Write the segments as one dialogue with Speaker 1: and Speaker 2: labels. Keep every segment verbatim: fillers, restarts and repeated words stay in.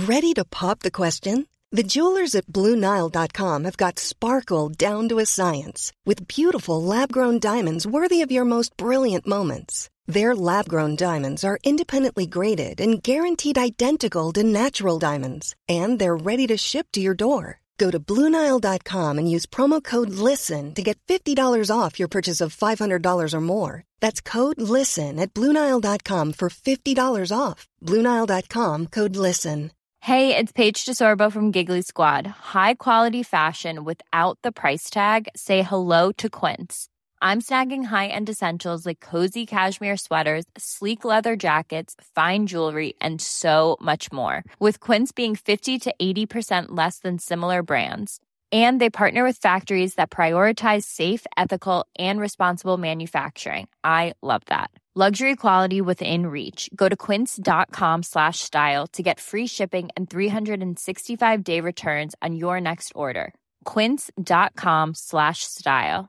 Speaker 1: Ready to pop the question? The jewelers at Blue Nile dot com have got sparkle down to a science with beautiful lab-grown diamonds worthy of your most brilliant moments. Their lab-grown diamonds are independently graded and guaranteed identical to natural diamonds, and they're ready to ship to your door. Go to Blue Nile dot com and use promo code LISTEN to get fifty dollars off your purchase of five hundred dollars or more. That's code LISTEN at Blue Nile dot com for fifty dollars off. Blue Nile dot com, code LISTEN.
Speaker 2: Hey, it's Paige DeSorbo from Giggly Squad. High quality fashion without the price tag. Say hello to Quince. I'm snagging high-end essentials like cozy cashmere sweaters, sleek leather jackets, fine jewelry, and so much more. With Quince being fifty to eighty percent less than similar brands. And they partner with factories that prioritize safe, ethical, and responsible manufacturing. I love that. Luxury quality within reach. Go to quince.com slash style to get free shipping and three sixty-five day returns on your next order. Quince.com slash style.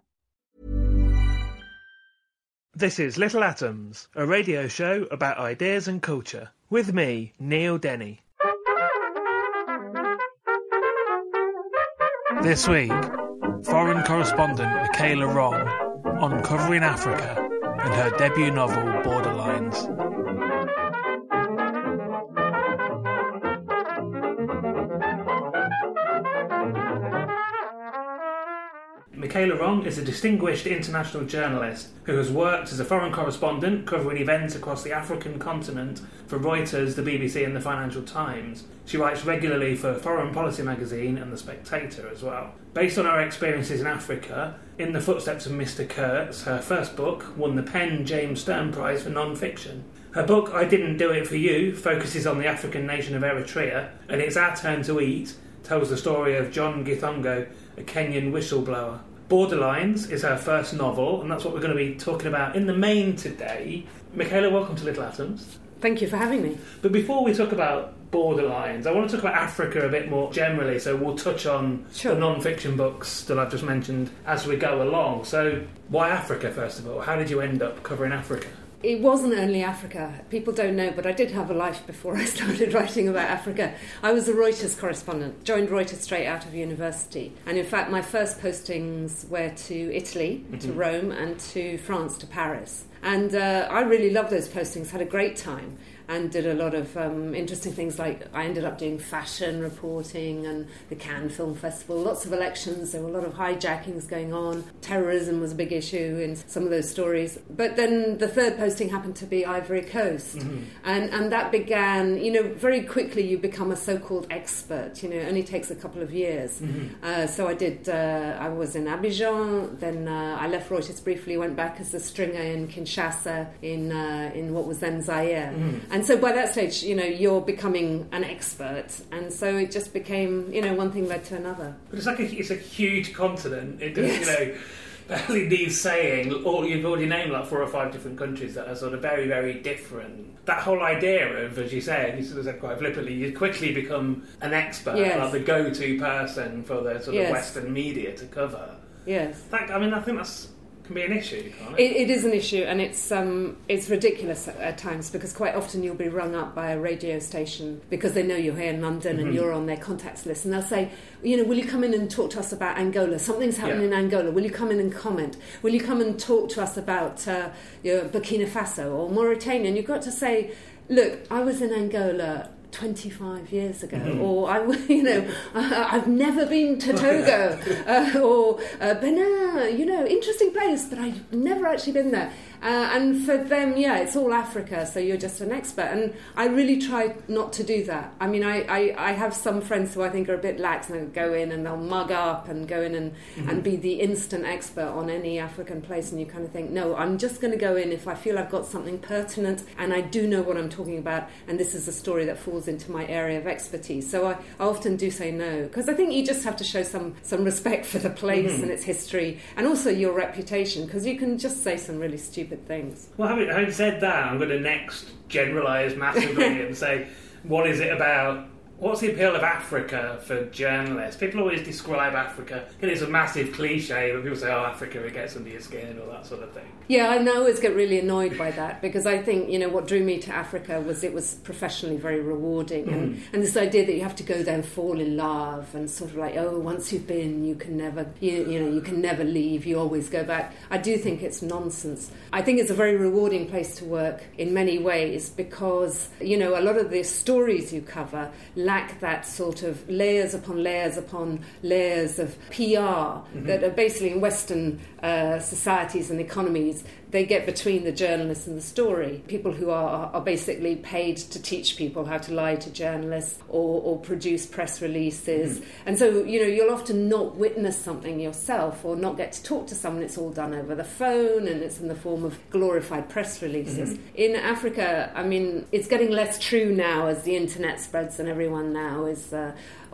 Speaker 3: This is Little Atoms, a radio show about ideas and culture. With me, Neil Denny. This week, foreign correspondent Michaela Wrong on Covering Africa and her debut novel, Borderlines. Michaela Wrong is a distinguished international journalist who has worked as a foreign correspondent covering events across the African continent for Reuters, the B B C and the Financial Times. She writes regularly for Foreign Policy magazine and The Spectator as well. Based on her experiences in Africa, In the Footsteps of Mister Kurtz, her first book, won the Penn James Stern Prize for non-fiction. Her book, I Didn't Do It For You, focuses on the African nation of Eritrea, and It's Our Turn to Eat tells the story of John Githongo, a Kenyan whistleblower. Borderlines is her first novel, and that's what we're going to be talking about in the main today. Michaela, welcome to Little Atoms.
Speaker 4: Thank you for having me.
Speaker 3: But before we talk about Borderlines, I want to talk about Africa a bit more generally, so we'll touch on
Speaker 4: sure.
Speaker 3: the non-fiction books that I've just mentioned as we go along. So why Africa, first of all? How did you end up covering Africa?
Speaker 4: It wasn't only Africa. People don't know, but I did have a life before I started writing about Africa. I was a Reuters correspondent, joined Reuters straight out of university. And in fact, my first postings were to Italy, mm-hmm. to Rome, and to France, to Paris. And uh, I really loved those postings, had a great time, and did a lot of um, interesting things, like I ended up doing fashion reporting and the Cannes Film Festival, lots of elections, there were a lot of hijackings going on, terrorism was a big issue in some of those stories. But then the third posting happened to be Ivory Coast, mm-hmm. and, and that began, you know, very quickly you become a so-called expert, you know, it only takes a couple of years. Mm-hmm. Uh, so I did, uh, I was in Abidjan, then uh, I left Reuters briefly, went back as a stringer in Kinshasa, in, uh, in what was then Zaire. Mm-hmm. And so by that stage, you know, you're becoming an expert. And so it just became, you know, one thing led to another.
Speaker 3: But it's like a, it's a huge continent. It does,
Speaker 4: yes.
Speaker 3: you know, barely needs saying. All, you've already named like four or five different countries that are sort of very, very different. That whole idea of, as you said, you sort of said quite flippantly, you quickly become an expert,
Speaker 4: yes.
Speaker 3: like the go-to person for the sort of
Speaker 4: yes.
Speaker 3: Western media to cover.
Speaker 4: Yes.
Speaker 3: That, I mean, I think that's... can be an issue, can't it?
Speaker 4: It, it is an issue, and it's um, it's ridiculous at, at times, because quite often you'll be rung up by a radio station because they know you're here in London, mm-hmm. and you're on their contacts list, and they'll say, you know, will you come in and talk to us about Angola? Something's happening yeah. in Angola. Will you come in and comment? Will you come and talk to us about uh, you know, Burkina Faso or Mauritania? And you've got to say, look, I was in Angola twenty-five years ago, mm-hmm. or I, you know, I've never been to Togo, uh, or uh, Benin, you know, interesting place, but I've never actually been there. Uh, and for them, yeah, it's all Africa, so you're just an expert. And I really try not to do that. I mean, I, I, I have some friends who I think are a bit lax, and they'll go in and they'll mug up and go in and, mm-hmm. and be the instant expert on any African place, and you kind of think, no, I'm just going to go in if I feel I've got something pertinent and I do know what I'm talking about, and this is a story that falls into my area of expertise. So I, I often do say no, because I think you just have to show some, some respect for the place mm-hmm. and its history, and also your reputation, because you can just say some really stupid things.
Speaker 3: Well, having, having said that, I'm going to next generalise massively and say, what is it about What's the appeal of Africa for journalists? People always describe Africa, and it's a massive cliche, but people say, oh, Africa, it gets under your skin and all that sort of thing.
Speaker 4: Yeah, I always get really annoyed by that, because I think, you know, what drew me to Africa was it was professionally very rewarding, mm. and, and this idea that you have to go there and fall in love, and sort of like, oh, once you've been, you can never, you, you know, you can never leave, you always go back. I do think it's nonsense. I think it's a very rewarding place to work in many ways, because, you know, a lot of the stories you cover lack that sort of layers upon layers upon layers of P R mm-hmm. that are basically in Western uh, societies and economies. They get between the journalist and the story. People who are, are basically paid to teach people how to lie to journalists or, or produce press releases. Mm-hmm. And so, you know, you'll often not witness something yourself or not get to talk to someone. It's all done over the phone and it's in the form of glorified press releases. Mm-hmm. In Africa, I mean, it's getting less true now as the internet spreads and everyone now is uh,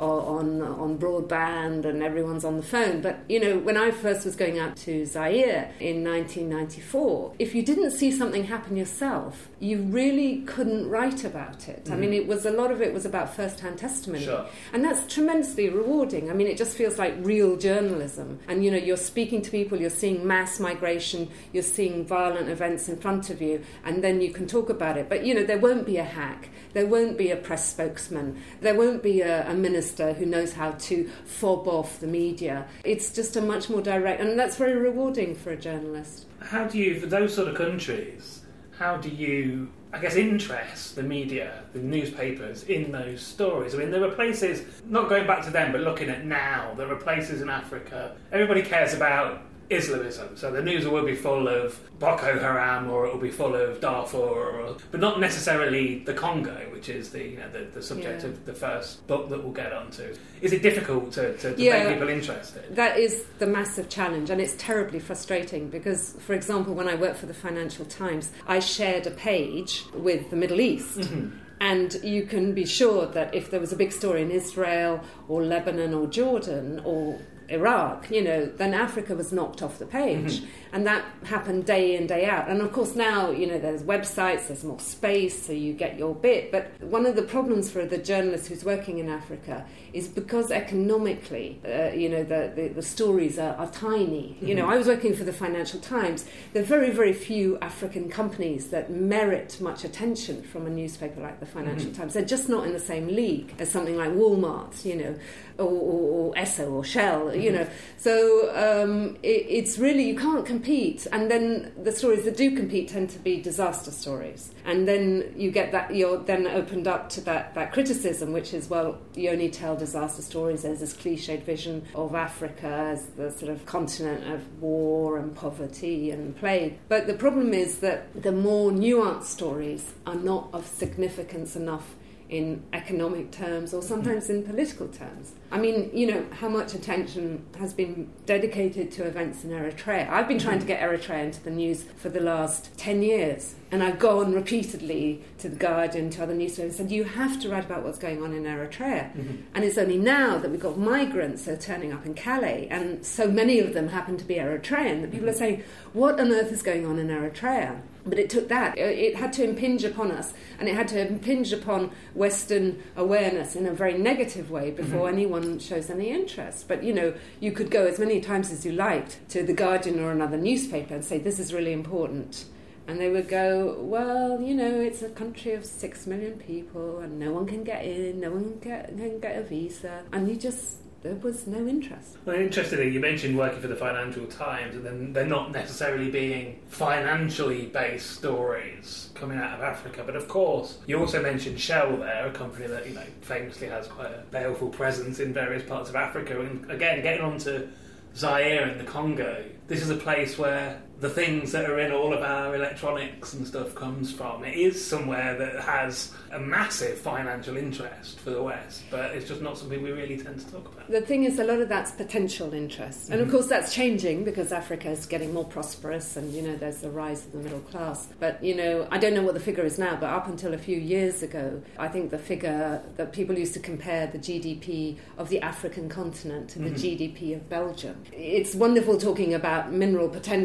Speaker 4: on, on broadband and everyone's on the phone. But, you know, when I first was going out to Zaire in nineteen ninety-four, if you didn't see something happen yourself, you really couldn't write about it. Mm-hmm. I mean, it was a lot of it was about first-hand testimony.
Speaker 3: Sure.
Speaker 4: And that's tremendously rewarding. I mean, it just feels like real journalism. And, you know, you're speaking to people, you're seeing mass migration, you're seeing violent events in front of you, and then you can talk about it. But, you know, there won't be a hack. There won't be a press spokesman. There won't be a, a minister who knows how to fob off the media. It's just a much more direct, and that's very rewarding for a journalist.
Speaker 3: How do you, for those sort of countries, how do you, I guess, interest the media, the newspapers, in those stories? I mean, there are places, not going back to them, but looking at now, there are places in Africa, everybody cares about Islamism, so the news will be full of Boko Haram or it will be full of Darfur, or, but not necessarily the Congo, which is the you know, the, the subject yeah. of the first book that we'll get onto. Is it difficult to, to, to
Speaker 4: yeah,
Speaker 3: make people interested?
Speaker 4: That is the massive challenge, and it's terribly frustrating because, for example, when I worked for the Financial Times, I shared a page with the Middle East. Mm-hmm. And you can be sure that if there was a big story in Israel or Lebanon or Jordan or Iraq, you know, then Africa was knocked off the page. Mm-hmm. And that happened day in, day out. And of course now, you know, there's websites, there's more space, so you get your bit. But one of the problems for the journalist who's working in Africa is because economically, uh, you know, the, the, the stories are, are tiny. Mm-hmm. You know, I was working for the Financial Times. There are very, very few African companies that merit much attention from a newspaper like the Financial mm-hmm. Times. They're just not in the same league as something like Walmart, you know, or, or, or Esso or Shell, mm-hmm. you know. So um, it, it's really, you can't compare. compete, and then the stories that do compete tend to be disaster stories, and then you get that you're then opened up to that, that criticism, which is, well, you only tell disaster stories. There's this cliched vision of Africa as the sort of continent of war and poverty and plague, but the problem is that the more nuanced stories are not of significance enough in economic terms or sometimes in political terms. I mean, you know, how much attention has been dedicated to events in Eritrea? I've been trying to get Eritrea into the news for the last ten years, and I've gone repeatedly to The Guardian, to other newspapers, and said, you have to write about what's going on in Eritrea. Mm-hmm. And it's only now that we've got migrants that are turning up in Calais, and so many of them happen to be Eritrean, that people are saying, what on earth is going on in Eritrea? But it took that. It had to impinge upon us, and it had to impinge upon Western awareness in a very negative way before mm-hmm. anyone shows any interest. But, you know, you could go as many times as you liked to The Guardian or another newspaper and say, this is really important. And they would go, well, you know, it's a country of six million people and no one can get in, no one can get, can get a visa. And you just... there was no interest.
Speaker 3: Well, interestingly, you mentioned working for the Financial Times, and then they're not necessarily being financially based stories coming out of Africa. But of course, you also mentioned Shell there, a company that, you know, famously has quite a baleful presence in various parts of Africa. And again, getting on to Zaire and the Congo, this is a place where the things that are in all of our electronics and stuff comes from. It is somewhere that has a massive financial interest for the West, but it's just not something we really tend to talk about.
Speaker 4: The thing is, a lot of that's potential interest. And mm-hmm. of course that's changing because Africa is getting more prosperous and, you know, there's the rise of the middle class. But, you know, I don't know what the figure is now, but up until a few years ago, I think the figure that people used to compare the G D P of the African continent to the mm-hmm. G D P of Belgium. It's wonderful talking about mineral potential,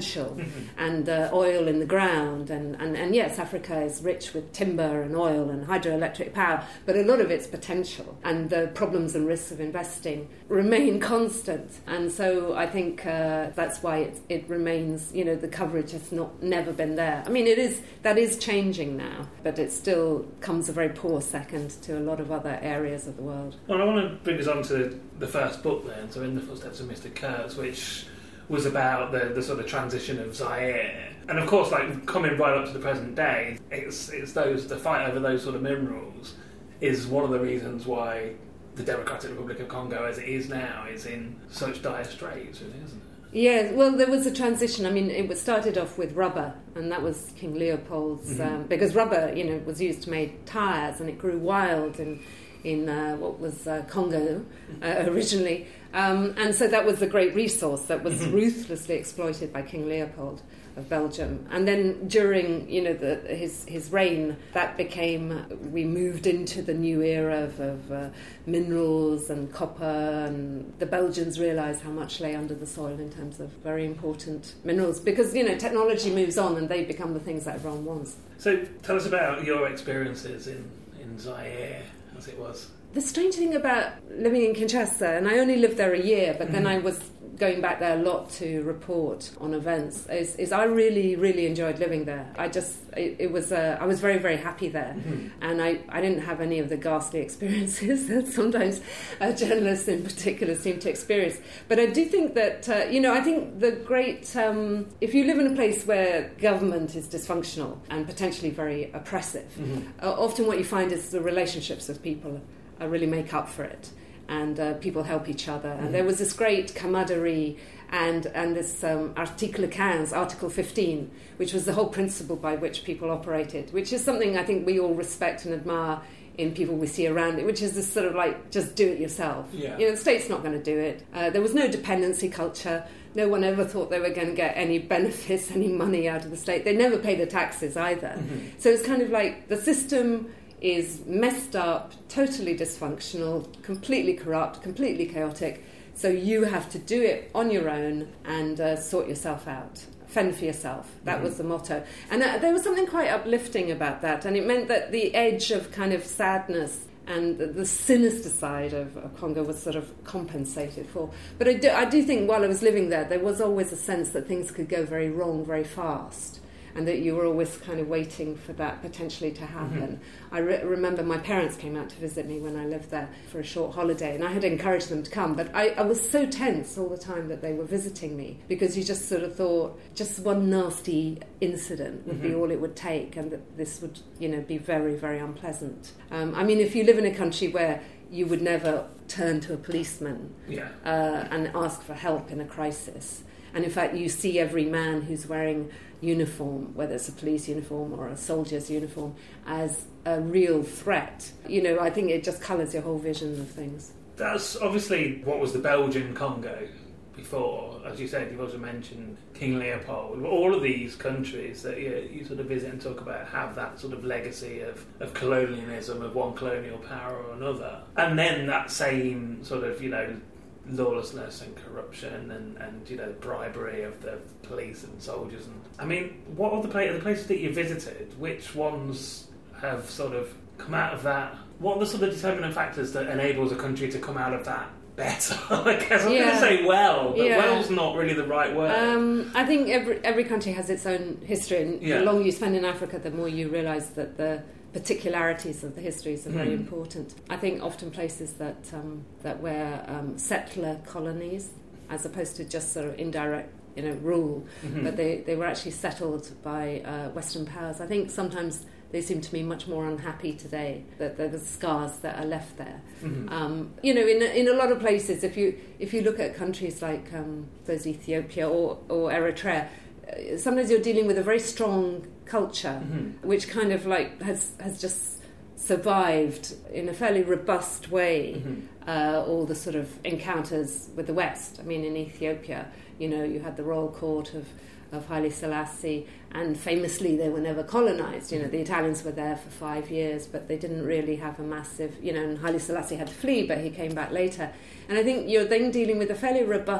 Speaker 4: mm-hmm. and uh, oil in the ground. And, and, and yes, Africa is rich with timber and oil and hydroelectric power, but a lot of its potential and the problems and risks of investing remain constant. And so I think uh, that's why it, it remains, you know, the coverage has not never been there. I mean, it is that is changing now, but it still comes a very poor second to a lot of other areas of the world.
Speaker 3: Well, I want to bring us on to the first book then, so In the Footsteps of Mister Kurtz, which was about the, the sort of transition of Zaire. And of course, like, coming right up to the present day, it's it's those the fight over those sort of minerals is one of the reasons why the Democratic Republic of Congo, as it is now, is in such dire straits, really, isn't it?
Speaker 4: Yeah, well, there was a transition. I mean, it was started off with rubber, and that was King Leopold's, mm-hmm. um, because rubber, you know, was used to make tyres, and it grew wild in, in uh, what was uh, Congo uh, originally. Um, and so that was a great resource that was mm-hmm. ruthlessly exploited by King Leopold of Belgium. And then during, you know, the, his his reign, that became, we moved into the new era of, of uh, minerals and copper, and the Belgians realised how much lay under the soil in terms of very important minerals, because, you know, technology moves on and they become the things that everyone wants.
Speaker 3: So tell us about your experiences in, in Zaire, as it was.
Speaker 4: The strange thing about living in Kinshasa, and I only lived there a year, but mm-hmm. then I was going back there a lot to report on events, is, is I really, really enjoyed living there. I just, it, it was, uh, I was very, very happy there. Mm-hmm. And I, I didn't have any of the ghastly experiences that sometimes uh, journalists in particular seem to experience. But I do think that, uh, you know, I think the great, um, if you live in a place where government is dysfunctional and potentially very oppressive, mm-hmm. uh, often what you find is the relationships of people uh, really make up for it. And uh, people help each other. Mm-hmm. And there was this great camaraderie and and this um, Article fifteen, Article fifteen, which was the whole principle by which people operated, which is something I think we all respect and admire in people we see around it, which is this sort of like, just do it yourself.
Speaker 3: Yeah.
Speaker 4: You know, the state's not going to do it. Uh, there was no dependency culture. No one ever thought they were going to get any benefits, any money out of the state. They never pay the taxes either. Mm-hmm. So it's kind of like the system is messed up, totally dysfunctional, completely corrupt, completely chaotic. So you have to do it on your own and uh, sort yourself out. Fend for yourself. That mm-hmm. was the motto. And uh, there was something quite uplifting about that. And it meant that the edge of kind of sadness and the, the sinister side of, of Congo was sort of compensated for. But I do, I do think while I was living there, there was always a sense that things could go very wrong very fast, and that you were always kind of waiting for that potentially to happen. Mm-hmm. I re- remember my parents came out to visit me when I lived there for a short holiday, and I had encouraged them to come, but I, I was so tense all the time that they were visiting me, because you just sort of thought just one nasty incident would mm-hmm. be all it would take, and that this would, you know, be very, very unpleasant. Um, I mean, if you live in a country where you would never turn to a policeman yeah. uh, and ask for help in a crisis, and in fact you see every man who's wearing uniform, whether it's a police uniform or a soldier's uniform, as a real threat, you know, I think it just colours your whole vision of things.
Speaker 3: That's obviously what was the Belgian Congo before. As you said, you've also mentioned King Leopold. All of these countries that you, you sort of visit and talk about have that sort of legacy of, of colonialism, of one colonial power or another. And then that same sort of, you know, lawlessness and corruption and, and you know, bribery of the police and soldiers. And I mean, what are the, play- the places that you visited, which ones have sort of come out of that? What are the sort of determinant factors that enables a country to come out of that better? I guess I'm
Speaker 4: yeah.
Speaker 3: going to say well, but
Speaker 4: yeah.
Speaker 3: well's not really the right word.
Speaker 4: Um, I think every every country has its own history, and
Speaker 3: yeah.
Speaker 4: the longer you spend in Africa, the more you realise that the particularities of the histories are very mm. important. I think often places that um, that were um, settler colonies, as opposed to just sort of indirect, you know, rule, mm-hmm. but they, they were actually settled by uh, Western powers. I think sometimes they seem to me much more unhappy today, that there are scars that are left there. Mm-hmm. Um, you know, in in a lot of places, if you if you look at countries like um, those Ethiopia or, or Eritrea, uh, sometimes you're dealing with a very strong culture, mm-hmm. which kind of like has has just survived in a fairly robust way mm-hmm. uh, all the sort of encounters with the West. I mean, in Ethiopia, you know, you had the royal court of of Haile Selassie, and famously they were never colonized. You know, the Italians were there for five years, but they didn't really have a massive, you know, and Haile Selassie had to flee, but he came back later. And I think you're then dealing with a fairly robust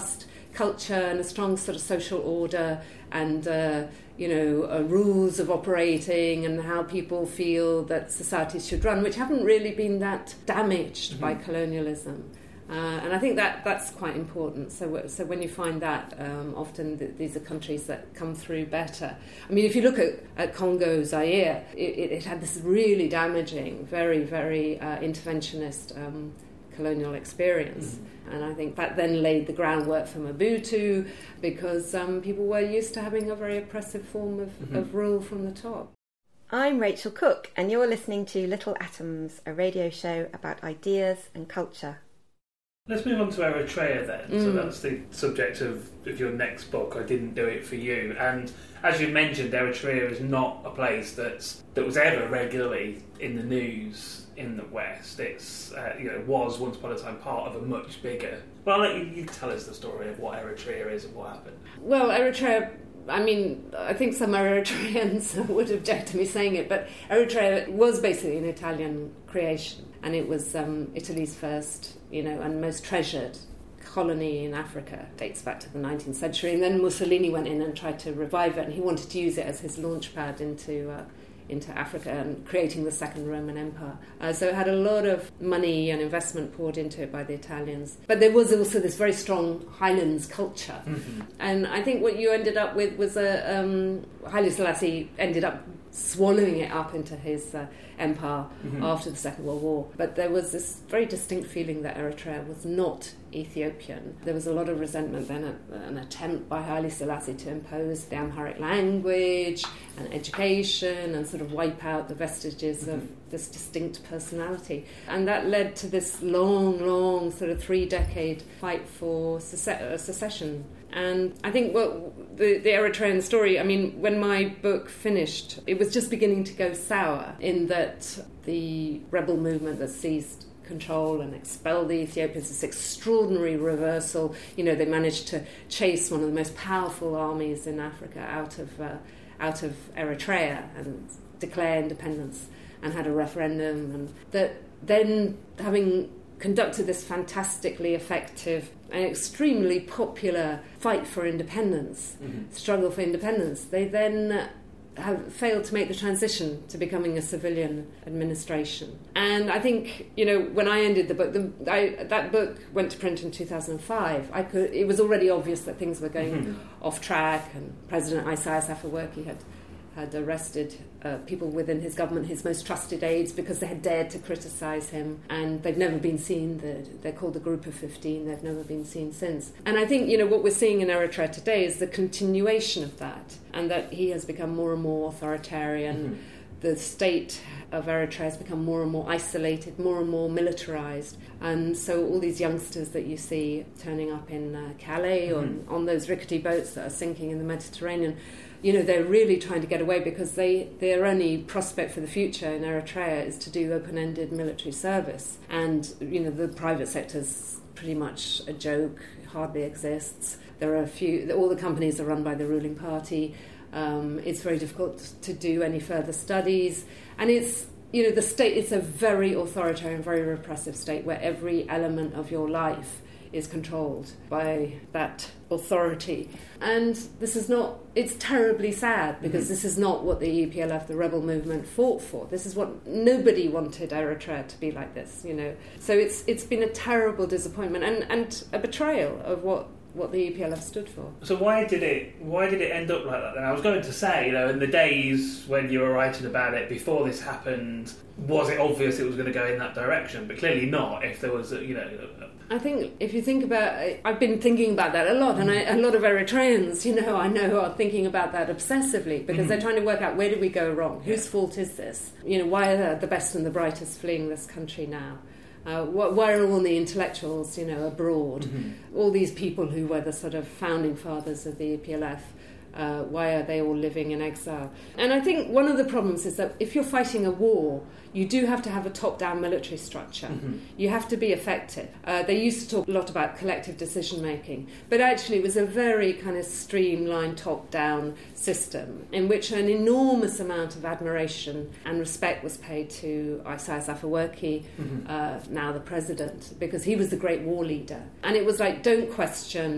Speaker 4: culture and a strong sort of social order and, uh, you know, uh, rules of operating and how people feel that societies should run, which haven't really been that damaged mm-hmm. by colonialism. Uh, and I think that that's quite important. So, so when you find that, um, often th- these are countries that come through better. I mean, if you look at, at Congo, Zaire, it, it, it had this really damaging, very, very uh, interventionist um, colonial experience. Mm-hmm. And I think that then laid the groundwork for Mobutu, because um, people were used to having a very oppressive form of, mm-hmm. of rule from the top.
Speaker 5: I'm Rachel Cook, and you're listening to Little Atoms, a radio show about ideas and culture.
Speaker 3: Let's move on to Eritrea then.
Speaker 4: Mm.
Speaker 3: So that's the subject of, of your next book, I Didn't Do It For You. And as you mentioned, Eritrea is not a place that's that was ever regularly in the news in the West. It's uh, you know was once upon a time part of a much bigger. Well, I'll let you, you tell us the story of what Eritrea is and what happened.
Speaker 4: Well, Eritrea, I mean, I think some Eritreans would object to me saying it, but Eritrea was basically an Italian creation, and it was um, Italy's first, you know, and most treasured colony in Africa. It dates back to the nineteenth century, and then Mussolini went in and tried to revive it, and he wanted to use it as his launchpad into uh, into Africa and creating the Second Roman Empire. Uh, so it had a lot of money and investment poured into it by the Italians. But there was also this very strong Highlands culture. Mm-hmm. And I think what you ended up with was a... Um, Haile Selassie ended up swallowing it up into his uh, empire mm-hmm. after the Second World War. But there was this very distinct feeling that Eritrea was not Ethiopian. There was a lot of resentment then, at an attempt by Haile Selassie to impose the Amharic language and education and sort of wipe out the vestiges mm-hmm. of this distinct personality. And that led to this long, long sort of three-decade fight for sece- secession. And I think what the, the Eritrean story, I mean, when my book finished, it was just beginning to go sour in that the rebel movement that seized control and expel the Ethiopians, this extraordinary reversal. You know, they managed to chase one of the most powerful armies in Africa out of uh, out of Eritrea and declare independence and had a referendum. And that then, having conducted this fantastically effective and extremely popular fight for independence, mm-hmm. struggle for independence, they then have failed to make the transition to becoming a civilian administration. And I think, you know, when I ended the book, the, I, that book went to print in two thousand five. I could, it was already obvious that things were going mm-hmm. off track, and President Isaias Afwerki had had arrested uh, people within his government, his most trusted aides, because they had dared to criticise him, and they've never been seen. They're, they're called the Group of fifteen. They've never been seen since. And I think, you know, what we're seeing in Eritrea today is the continuation of that, and that he has become more and more authoritarian. Mm-hmm. The state of Eritrea has become more and more isolated, more and more militarised. And so all these youngsters that you see turning up in uh, Calais mm-hmm. or on those rickety boats that are sinking in the Mediterranean, you know, they're really trying to get away because they their only prospect for the future in Eritrea is to do open-ended military service. And, you know, the private sector's pretty much a joke, hardly exists. There are a few, all the companies are run by the ruling party. Um, it's very difficult to do any further studies. And it's, you know, the state is a very authoritarian, very repressive state where every element of your life is controlled by that authority. And this is not, it's terribly sad because mm-hmm. this is not what the E P L F, the rebel movement, fought for. This is what, nobody wanted Eritrea to be like this, you know. So it's it's been a terrible disappointment and, and a betrayal of what what the E P L F stood for.
Speaker 3: So why did it why did it end up like that then? I was going to say, you know, in the days when you were writing about it before this happened, was it obvious it was going to go in that direction? But clearly not, if there was a, you know... A...
Speaker 4: I think if you think about... I've been thinking about that a lot, and I, a lot of Eritreans, you know, I know are thinking about that obsessively because mm-hmm. they're trying to work out, where did we go wrong? Yeah. Whose fault is this? You know, why are the best and the brightest fleeing this country now? Uh, why are all the intellectuals, you know, abroad? Mm-hmm. All these people who were the sort of founding fathers of the E P L F, uh, why are they all living in exile? And I think one of the problems is that if you're fighting a war, you do have to have a top-down military structure. Mm-hmm. You have to be effective. Uh, they used to talk a lot about collective decision-making, but actually it was a very kind of streamlined top-down system in which an enormous amount of admiration and respect was paid to Isaias Afwerki, mm-hmm. uh, now the president, because he was the great war leader. And it was like, don't question,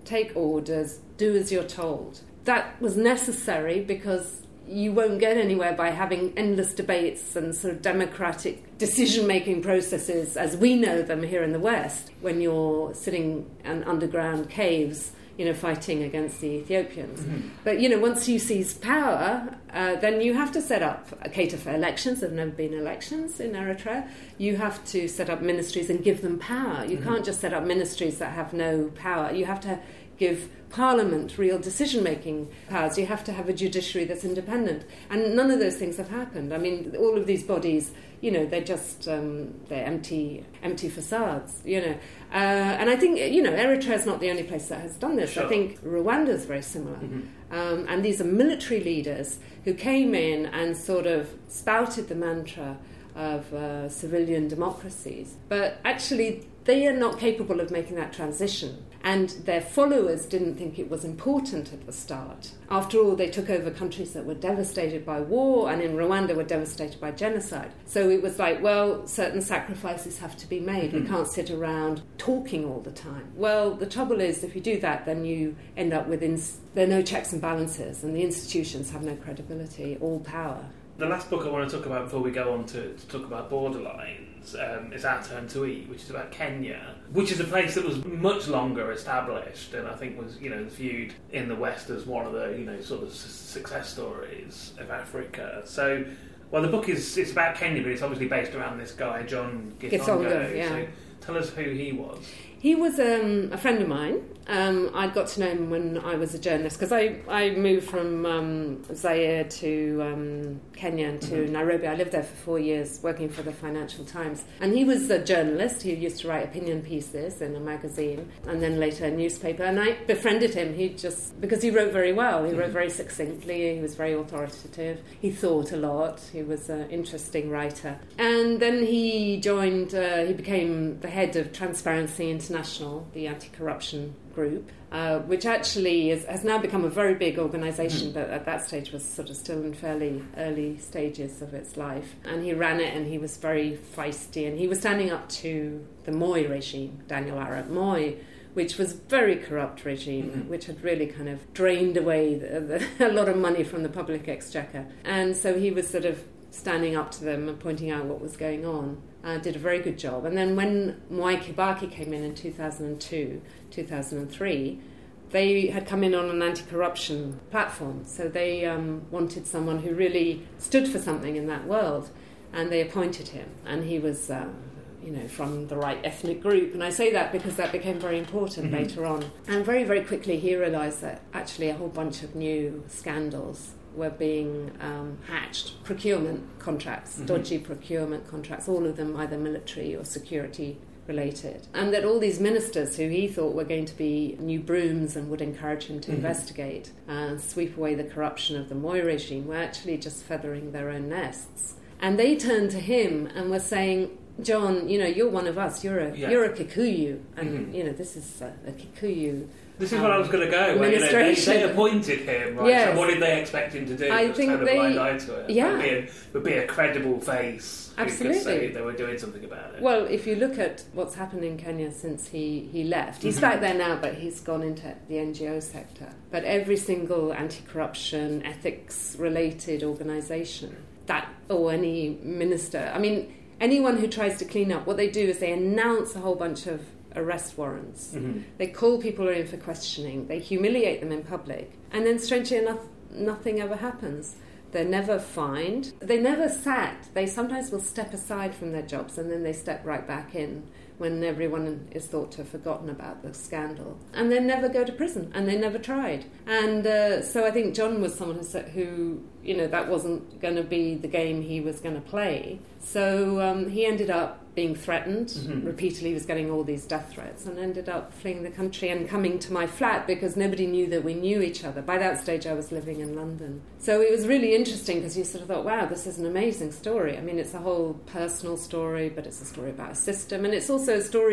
Speaker 4: take orders, do as you're told. That was necessary because you won't get anywhere by having endless debates and sort of democratic decision-making processes as we know them here in the West when you're sitting in underground caves, you know, fighting against the Ethiopians. Mm-hmm. But, you know, once you seize power, uh, then you have to set up, uh, cater for elections. There have never been elections in Eritrea. You have to set up ministries and give them power. You mm-hmm. can't just set up ministries that have no power. You have to give Parliament real decision-making powers. You have to have a judiciary that's independent. And none of those things have happened. I mean, all of these bodies, you know, they're just, um, they're empty empty facades, you know. Uh, and I think, you know, Eritrea is not the only place that has done this. Sure. I think Rwanda is very similar. Mm-hmm. Um, and these are military leaders who came in and sort of spouted the mantra of uh, civilian democracies. But actually, they are not capable of making that transition. And their followers didn't think it was important at the start. After all, they took over countries that were devastated by war, and in Rwanda were devastated by genocide. So it was like, well, certain sacrifices have to be made. Mm-hmm. We can't sit around talking all the time. Well, the trouble is, if you do that, then you end up with... Ins- there are no checks and balances, and the institutions have no credibility or power.
Speaker 3: The last book I want to talk about before we go on to, to talk about Borderlines um, is Our Turn to Eat, which is about Kenya, which is a place that was much longer established and I think was, you know, viewed in the West as one of the, you know, sort of success stories of Africa. So, well, the book is it's about Kenya, but it's obviously based around this guy, John Githongo.
Speaker 4: Githongo, yeah.
Speaker 3: So tell us who he was.
Speaker 4: He was um, a friend of mine. Um, I got to know him when I was a journalist, because I, I moved from um, Zaire to um, Kenya and to mm-hmm. Nairobi. I lived there for four years working for the Financial Times. And he was a journalist. He used to write opinion pieces in a magazine and then later a newspaper. And I befriended him. He just because he wrote very well. He mm-hmm. wrote very succinctly. He was very authoritative. He thought a lot. He was an interesting writer. And then he joined, uh, he became the head of Transparency International, the anti-corruption group, uh, which actually is, has now become a very big organisation, mm. but at that stage was sort of still in fairly early stages of its life. And he ran it, and he was very feisty, and he was standing up to the Moi regime, Daniel Arap Moi, which was a very corrupt regime, mm-hmm. which had really kind of drained away the, the, a lot of money from the public exchequer. And so he was sort of standing up to them and pointing out what was going on. Uh, did a very good job. And then when Mwai Kibaki came in in two thousand two, two thousand three, they had come in on an anti-corruption platform. So they um, wanted someone who really stood for something in that world. And they appointed him. And he was, uh, you know, from the right ethnic group. And I say that because that became very important mm-hmm. later on. And very, very quickly he realised that actually a whole bunch of new scandals were being um, hatched. Procurement contracts, mm-hmm. dodgy procurement contracts, all of them either military or security related. And that all these ministers who he thought were going to be new brooms and would encourage him to mm-hmm. investigate and sweep away the corruption of the Moi regime were actually just feathering their own nests. And they turned to him and were saying, John, you know, you're one of us, you're a, yeah. you're a Kikuyu, and, mm-hmm. you know, this is a, a Kikuyu
Speaker 3: This is um, where I was going to go. Where, you know, they, they appointed him, right?
Speaker 4: Yes.
Speaker 3: So what did they expect him to do?
Speaker 4: I
Speaker 3: Just
Speaker 4: think
Speaker 3: turn a
Speaker 4: they,
Speaker 3: blind eye to it.
Speaker 4: Yeah.
Speaker 3: Would be a, would be a credible face.
Speaker 4: Absolutely.
Speaker 3: Who could say they were doing something about it.
Speaker 4: Well, if you look at what's happened in Kenya since he, he left, he's mm-hmm. back there now, but he's gone into the N G O sector. But every single anti-corruption, ethics-related organisation, that or any minister, I mean, anyone who tries to clean up, what they do is they announce a whole bunch of arrest warrants. Mm-hmm. They call people in for questioning. They humiliate them in public. And then, strangely enough, nothing ever happens. They're never fined. They never sacked. They sometimes will step aside from their jobs and then they step right back in when everyone is thought to have forgotten about the scandal. And they never go to prison, and they never tried. And uh, so I think John was someone who, who, you know, that wasn't going to be the game he was going to play. So um, he ended up being threatened mm-hmm. repeatedly. He was getting all these death threats and ended up fleeing the country and coming to my flat because nobody knew that we knew each other. By that stage I was living in London. So it was really interesting because you sort of thought, wow, this is an amazing story. I mean, it's a whole personal story, but it's a story about a system, and it's also a story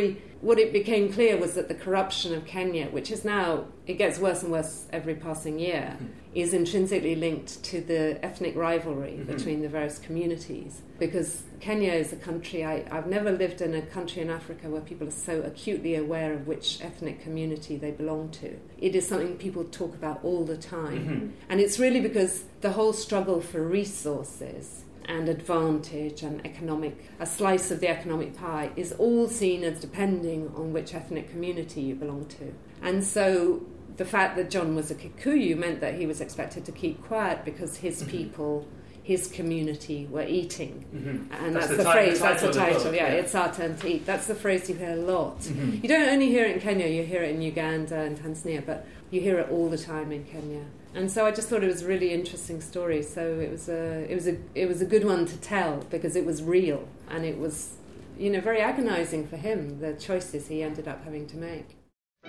Speaker 4: what it became clear was that the corruption of Kenya, which is now, it gets worse and worse every passing year, mm-hmm. is intrinsically linked to the ethnic rivalry mm-hmm. between the various communities. Because Kenya is a country, I, I've never lived in a country in Africa where people are so acutely aware of which ethnic community they belong to. It is something people talk about all the time. Mm-hmm. And it's really because the whole struggle for resources and advantage and economic, a slice of the economic pie is all seen as depending on which ethnic community you belong to. And so the fact that John was a Kikuyu meant that he was expected to keep quiet because his mm-hmm. people, his community were eating. Mm-hmm. And that's, that's the, the phrase, that's the title, the yeah, yeah, it's our turn to eat. That's the phrase you hear a lot. Mm-hmm. You don't only hear it in Kenya, you hear it in Uganda and Tanzania, but you hear it all the time in Kenya. And so I just thought it was a really interesting story. So it was a, it was a, it was a good one to tell because it was real and it was, you know, very agonising for him, the choices he ended up having to make.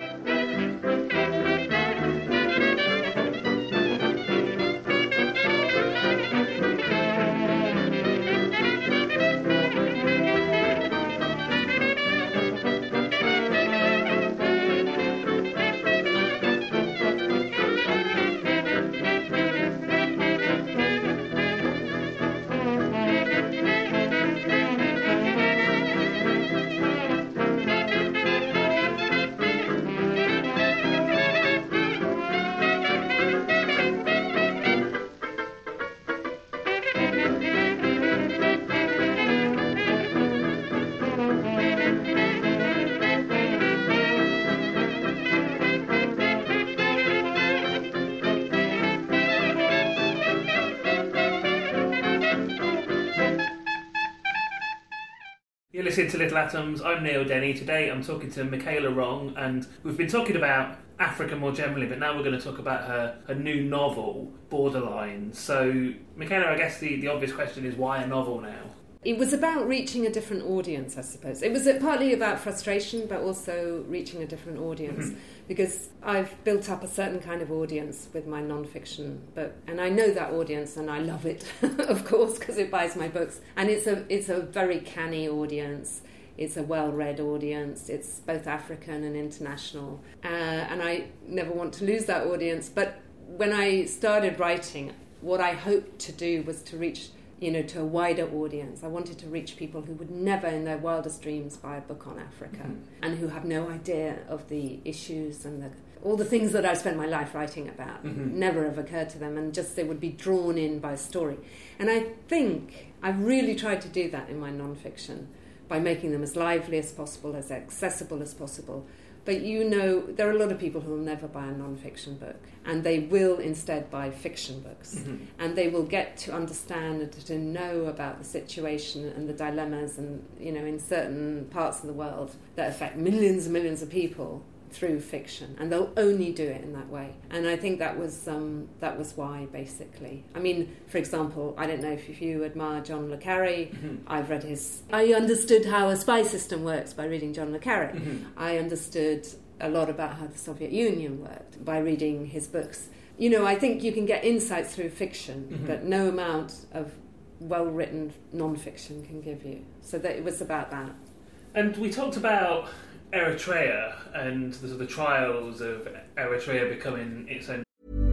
Speaker 3: You're listening to Little Atoms. I'm Neil Denny. Today I'm talking to Michaela Wrong, and we've been talking about Africa more generally, but now we're going to talk about her, her new novel, Borderline. So, Michaela, I guess the, the obvious question is, why a novel now?
Speaker 4: It was about reaching a different audience, I suppose. It was partly about frustration, but also reaching a different audience. Mm-hmm. Because I've built up a certain kind of audience with my non-fiction book. And I know that audience, and I love it, of course, because it buys my books. And it's a it's a very canny audience. It's a well-read audience. It's both African and international. Uh, and I never want to lose that audience. But when I started writing, what I hoped to do was to reach, you know, to a wider audience. I wanted to reach people who would never in their wildest dreams buy a book on Africa mm-hmm. and who have no idea of the issues and the, all the things that I've spent my life writing about. Mm-hmm. Never have occurred to them, and just they would be drawn in by a story. And I think I've really tried to do that in my non-fiction by making them as lively as possible, as accessible as possible. But you know, there are a lot of people who will never buy a non-fiction book, and they will instead buy fiction books. Mm-hmm. And they will get to understand and to know about the situation and the dilemmas and, you know, in certain parts of the world that affect millions and millions of people through fiction, and they'll only do it in that way. And I think that was um, that was why, basically. I mean, for example, I don't know if, if you admire John le Carré. Mm-hmm. I've read his... I understood how a spy system works by reading John le Carré. Mm-hmm. I understood a lot about how the Soviet Union worked by reading his books. You know, I think you can get insights through fiction mm-hmm. that no amount of well-written non-fiction can give you. So that it was about that.
Speaker 3: And we talked about Eritrea and the, the trials of Eritrea becoming its own.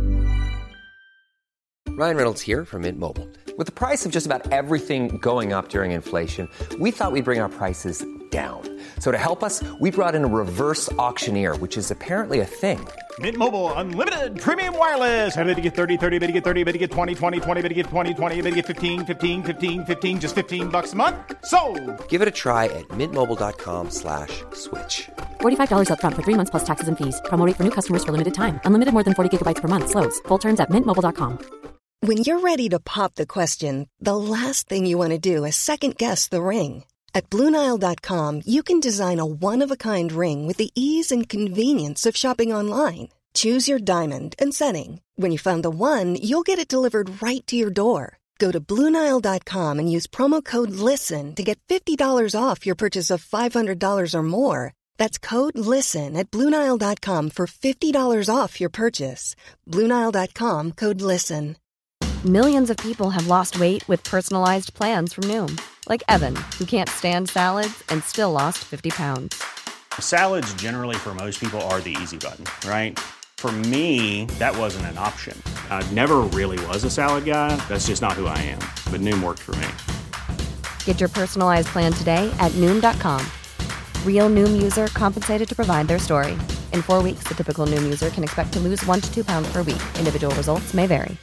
Speaker 6: Ryan Reynolds here from Mint Mobile. With the price of just about everything going up during inflation, we thought we'd bring our prices down. So to help us, we brought in a reverse auctioneer, which is apparently a thing.
Speaker 7: Mint Mobile Unlimited Premium Wireless. How to get thirty, thirty, how to get thirty, how to get twenty, twenty, twenty, how to get twenty, twenty, how to get fifteen, fifteen, fifteen, fifteen, just fifteen bucks a month? Sold!
Speaker 6: Give it a try at mintmobile.com slash switch.
Speaker 8: forty-five dollars up front for three months plus taxes and fees. Promo rate for new customers for limited time. Unlimited more than forty gigabytes per month. Slows full terms at mint mobile dot com.
Speaker 1: When you're ready to pop the question, the last thing you want to do is second-guess the ring. At Blue Nile dot com, you can design a one-of-a-kind ring with the ease and convenience of shopping online. Choose your diamond and setting. When you find the one, you'll get it delivered right to your door. Go to Blue Nile dot com and use promo code LISTEN to get fifty dollars off your purchase of five hundred dollars or more. That's code LISTEN at Blue Nile dot com for fifty dollars off your purchase. Blue Nile dot com, code LISTEN.
Speaker 2: Millions of people have lost weight with personalized plans from Noom. Like Evan, who can't stand salads and still lost fifty pounds.
Speaker 7: Salads generally for most people are the easy button, right? For me, that wasn't an option. I never really was a salad guy. That's just not who I am. But Noom worked for me.
Speaker 8: Get your personalized plan today at Noom dot com. Real Noom user compensated to provide their story. In four weeks, the typical Noom user can expect to lose one to two pounds per week. Individual results may vary.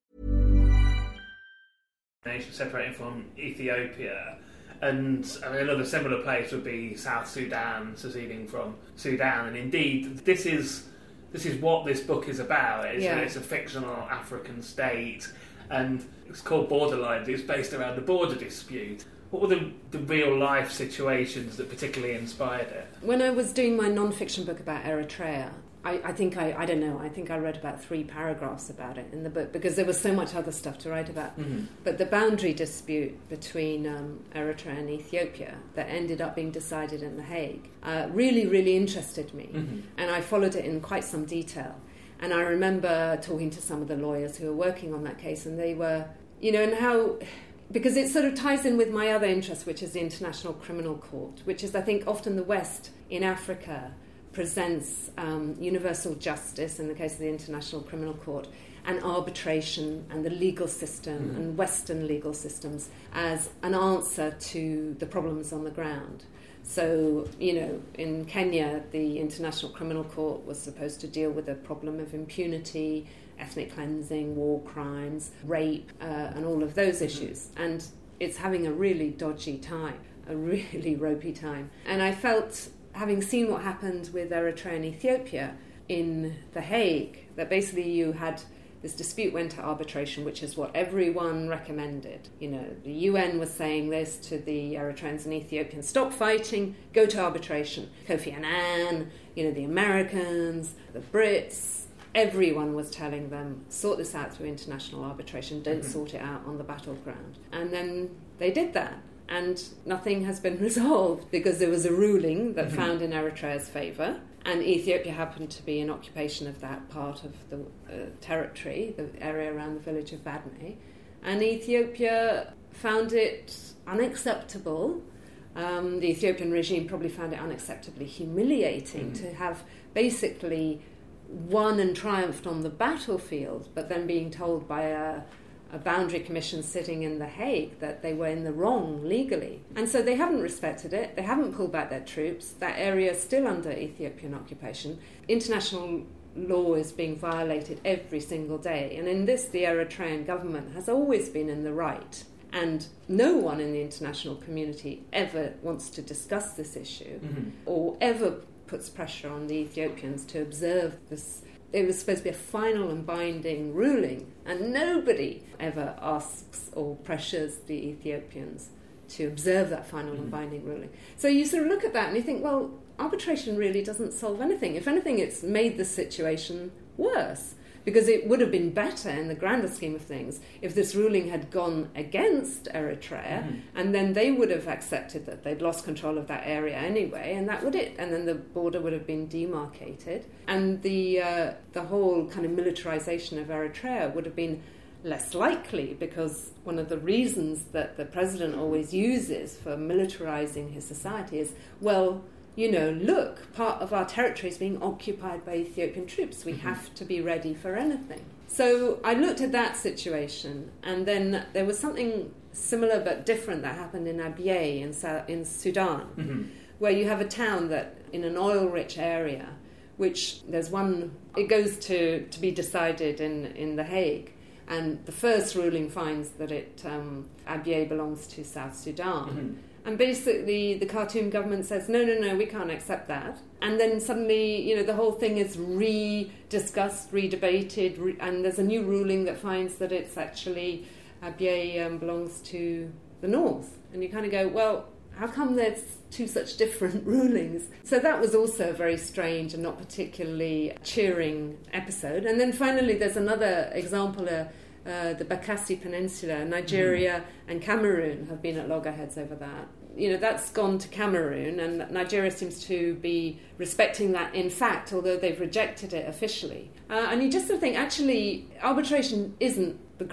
Speaker 3: Nation separating from Ethiopia, and I mean, another similar place would be South Sudan seceding from Sudan. And indeed, this is this is what this book is about. It's,
Speaker 4: yeah.
Speaker 3: a, it's a fictional African state, and it's called Borderlines. It's based around the border dispute. What were the, the real life situations that particularly inspired it?
Speaker 4: When I was doing my non-fiction book about Eritrea, I, I think I, I don't know, I think I read about three paragraphs about it in the book because there was so much other stuff to write about. Mm-hmm. But the boundary dispute between um, Eritrea and Ethiopia that ended up being decided in The Hague uh, really, really interested me. Mm-hmm. And I followed it in quite some detail. And I remember talking to some of the lawyers who were working on that case, and they were, you know, and how... Because it sort of ties in with my other interest, which is the International Criminal Court, which is, I think, often the West in Africa presents um, universal justice, in the case of the International Criminal Court, and arbitration and the legal system mm. and Western legal systems as an answer to the problems on the ground. So, you know, in Kenya, the International Criminal Court was supposed to deal with the problem of impunity, ethnic cleansing, war crimes, rape, uh, and all of those issues. And it's having a really dodgy time, a really ropey time. And I felt, having seen what happened with Eritrea and Ethiopia in The Hague, that basically you had this dispute went to arbitration, which is what everyone recommended. You know, the U N was saying this to the Eritreans and Ethiopians: stop fighting, go to arbitration. Kofi Annan, you know, the Americans, the Brits, everyone was telling them, sort this out through international arbitration, don't mm-hmm. sort it out on the battleground. And then they did that. And nothing has been resolved because there was a ruling that mm-hmm. found in Eritrea's favour, and Ethiopia happened to be in occupation of that part of the uh, territory, the area around the village of Badme, and Ethiopia found it unacceptable. Um, the Ethiopian regime probably found it unacceptably humiliating mm-hmm. to have basically won and triumphed on the battlefield, but then being told by a a boundary commission sitting in The Hague that they were in the wrong legally. And so they haven't respected it. They haven't pulled back their troops. That area is still under Ethiopian occupation. International law is being violated every single day. And in this, the Eritrean government has always been in the right. And no one in the international community ever wants to discuss this issue mm-hmm. or ever puts pressure on the Ethiopians to observe this. It was supposed to be a final and binding ruling, and nobody ever asks or pressures the Ethiopians to observe that final mm-hmm. and binding ruling. So you sort of look at that and you think, well, arbitration really doesn't solve anything. If anything, it's made the situation worse, because it would have been better in the grander scheme of things if this ruling had gone against Eritrea, mm-hmm. and then they would have accepted that they'd lost control of that area anyway, and that would it. And then the border would have been demarcated, and the uh, the whole kind of militarization of Eritrea would have been less likely, because one of the reasons that the president always uses for militarizing his society is, well, you know, look, part of our territory is being occupied by Ethiopian troops. We mm-hmm. have to be ready for anything. So I looked at that situation, and then there was something similar but different that happened in Abyei in, South, in Sudan, mm-hmm. where you have a town that, in an oil-rich area, which there's one, it goes to, to be decided in, in The Hague, and the first ruling finds that it um, Abyei belongs to South Sudan. Mm-hmm. And basically the Khartoum government says, no, no, no, we can't accept that. And then suddenly, you know, the whole thing is re-discussed, re-debated, re- and there's a new ruling that finds that it's actually, Abyei um, belongs to the north. And you kind of go, well, how come there's two such different rulings? So that was also a very strange and not particularly cheering episode. And then finally there's another example, uh, Uh, the Bakassi Peninsula, Nigeria mm. and Cameroon have been at loggerheads over that. You know, that's gone to Cameroon, and Nigeria seems to be respecting that in fact, although they've rejected it officially. Uh, and you just sort of think, actually, arbitration isn't the great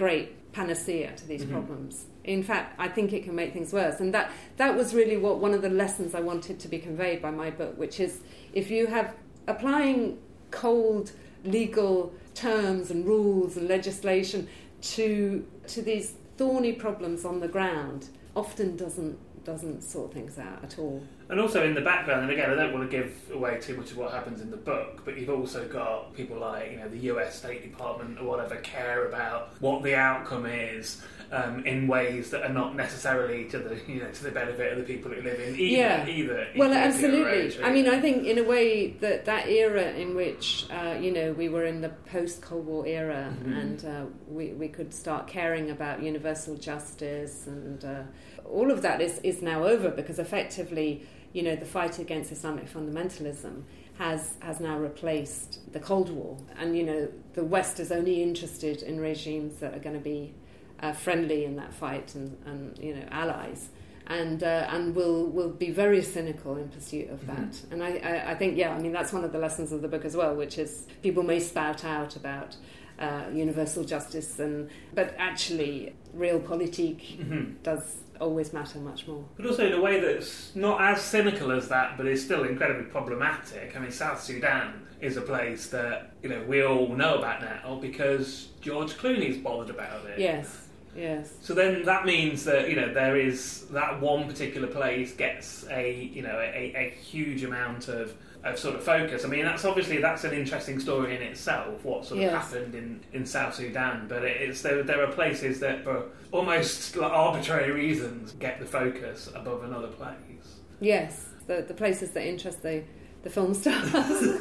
Speaker 4: panacea to these
Speaker 3: mm-hmm.
Speaker 4: problems. In fact, I think it can make things worse. And that, that was really what one of the lessons I wanted to be conveyed by my book, which is if you have applying cold legal terms and rules and legislation to to these thorny problems on the ground, often doesn't doesn't sort things out at all.
Speaker 3: And also in the background, and again, I don't want to give away too much of what happens in the book, but you've also got people like, you know, the U S State Department or whatever care about what the outcome is um, in ways that are not necessarily to the, you know, to the benefit of the people who live in either.
Speaker 4: Yeah.
Speaker 3: either
Speaker 4: well,
Speaker 3: either
Speaker 4: absolutely. I mean, I think in a way that that era in which, uh, you know, we were in the post-Cold War era mm-hmm. and uh, we, we could start caring about universal justice and uh, all of that is, is now over because effectively, you know, the fight against Islamic fundamentalism has has now replaced the Cold War. And, you know, the West is only interested in regimes that are going to be uh, friendly in that fight and, and you know, allies. And uh, and will will be very cynical in pursuit of that. Mm-hmm. And I, I, I think, yeah, I mean, that's one of the lessons of the book as well, which is people may spout out about uh, universal justice, and but actually realpolitik mm-hmm. does always matter much more.
Speaker 3: But also in a way that's not as cynical as that, but is still incredibly problematic. I mean, South Sudan is a place that, you know, we all know about now because George Clooney's bothered about it.
Speaker 4: Yes. Yes.
Speaker 3: So then that means that, you know, there is that one particular place gets a, you know, a, a huge amount of, of sort of focus. I mean, that's obviously that's an interesting story in itself, what sort of
Speaker 4: yes.
Speaker 3: happened in, in South Sudan. But it's there, there are places that, for almost like arbitrary reasons, get the focus above another place.
Speaker 4: Yes, the the places that interest the the film stars.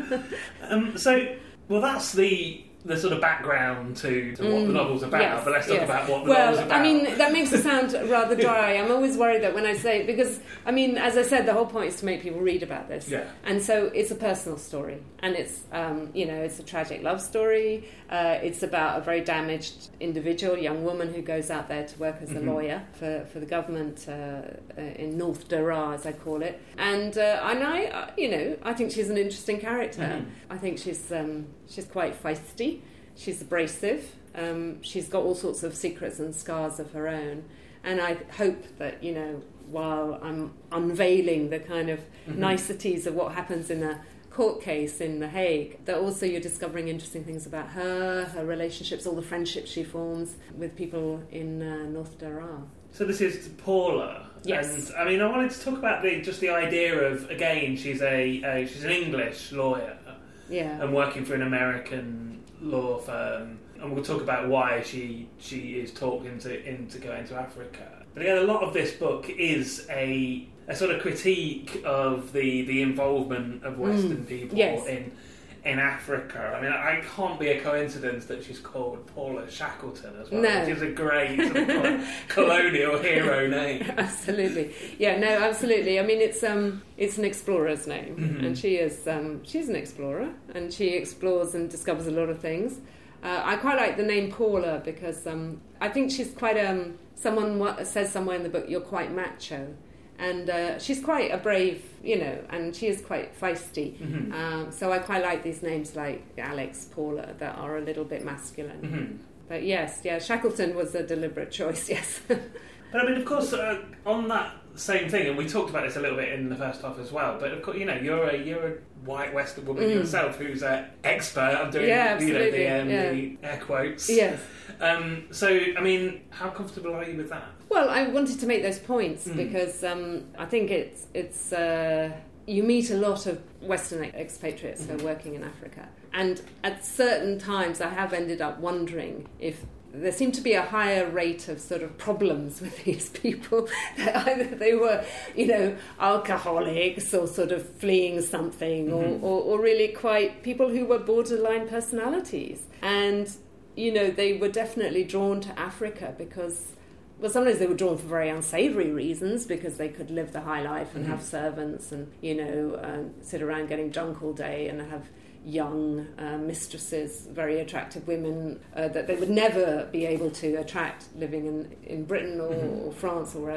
Speaker 3: um, so, well, that's the. the sort of background to, to what
Speaker 4: mm,
Speaker 3: the novel's about,
Speaker 4: yes,
Speaker 3: but let's talk
Speaker 4: yes.
Speaker 3: about what the
Speaker 4: well,
Speaker 3: novel's about.
Speaker 4: I mean, that makes it sound rather dry. I'm always worried that when I say, because, I mean, as I said, the whole point is to make people read about this.
Speaker 3: Yeah.
Speaker 4: And so it's a personal story. And it's, um, you know, it's a tragic love story. Uh, it's about a very damaged individual, young woman who goes out there to work as a mm-hmm. lawyer for, for the government uh, uh, in North Daraa, as I call it. And, uh, and I, uh, you know, I think she's an interesting character. Mm-hmm. I think she's um, she's quite feisty. She's abrasive. Um, she's got all sorts of secrets and scars of her own. And I hope that, you know, while I'm unveiling the kind of mm-hmm. niceties of what happens in a court case in The Hague, that also you're discovering interesting things about her, her relationships, all the friendships she forms with people in uh, North Daraa.
Speaker 3: So this is Paula.
Speaker 4: Yes.
Speaker 3: And I mean, I wanted to talk about the just the idea of, again, she's a, a she's an English lawyer.
Speaker 4: Yeah.
Speaker 3: And working for an American law firm, and we'll talk about why she she is talked into into going to Africa. But again, a lot of this book is a a sort of critique of the, the involvement of Western mm, people
Speaker 4: yes.
Speaker 3: in in Africa. I mean, it can't be a coincidence that she's called Paula Shackleton as well,
Speaker 4: no.
Speaker 3: which is a great sort of colonial hero name.
Speaker 4: Absolutely, yeah, no, absolutely. I mean, it's um, it's an explorer's name,
Speaker 3: mm-hmm.
Speaker 4: and she is um, she's an explorer, and she explores and discovers a lot of things. Uh, I quite like the name Paula because um, I think she's quite um, someone says somewhere in the book, you're quite macho. And uh, she's quite a brave, you know, and she is quite feisty. Mm-hmm. Um, so I quite like these names like Alex, Paula, that are a little bit masculine. Mm-hmm. But yes, yeah, Shackleton was a deliberate choice, yes.
Speaker 3: But I mean, of course, uh, on that same thing, and we talked about this a little bit in the first half as well, but of course, you know, you're a you're a white Western woman mm. yourself who's an expert. I'm doing,
Speaker 4: yeah,
Speaker 3: you know, the, um,
Speaker 4: yeah.
Speaker 3: the air quotes.
Speaker 4: Yes.
Speaker 3: Um, so, I mean, how comfortable are you with that?
Speaker 4: Well, I wanted to make those points mm. because um, I think it's it's uh, you meet a lot of Western expatriates mm-hmm. who are working in Africa, and at certain times I have ended up wondering if there seemed to be a higher rate of sort of problems with these people, that either they were, you know, alcoholics or sort of fleeing something, mm-hmm. or, or, or really quite people who were borderline personalities. And, you know, they were definitely drawn to Africa because, well, sometimes they were drawn for very unsavoury reasons because they could live the high life and mm-hmm. have servants and, you know, uh, sit around getting drunk all day and have young uh, mistresses, very attractive women uh, that they would never be able to attract living in, in Britain or, mm-hmm. or France or wherever.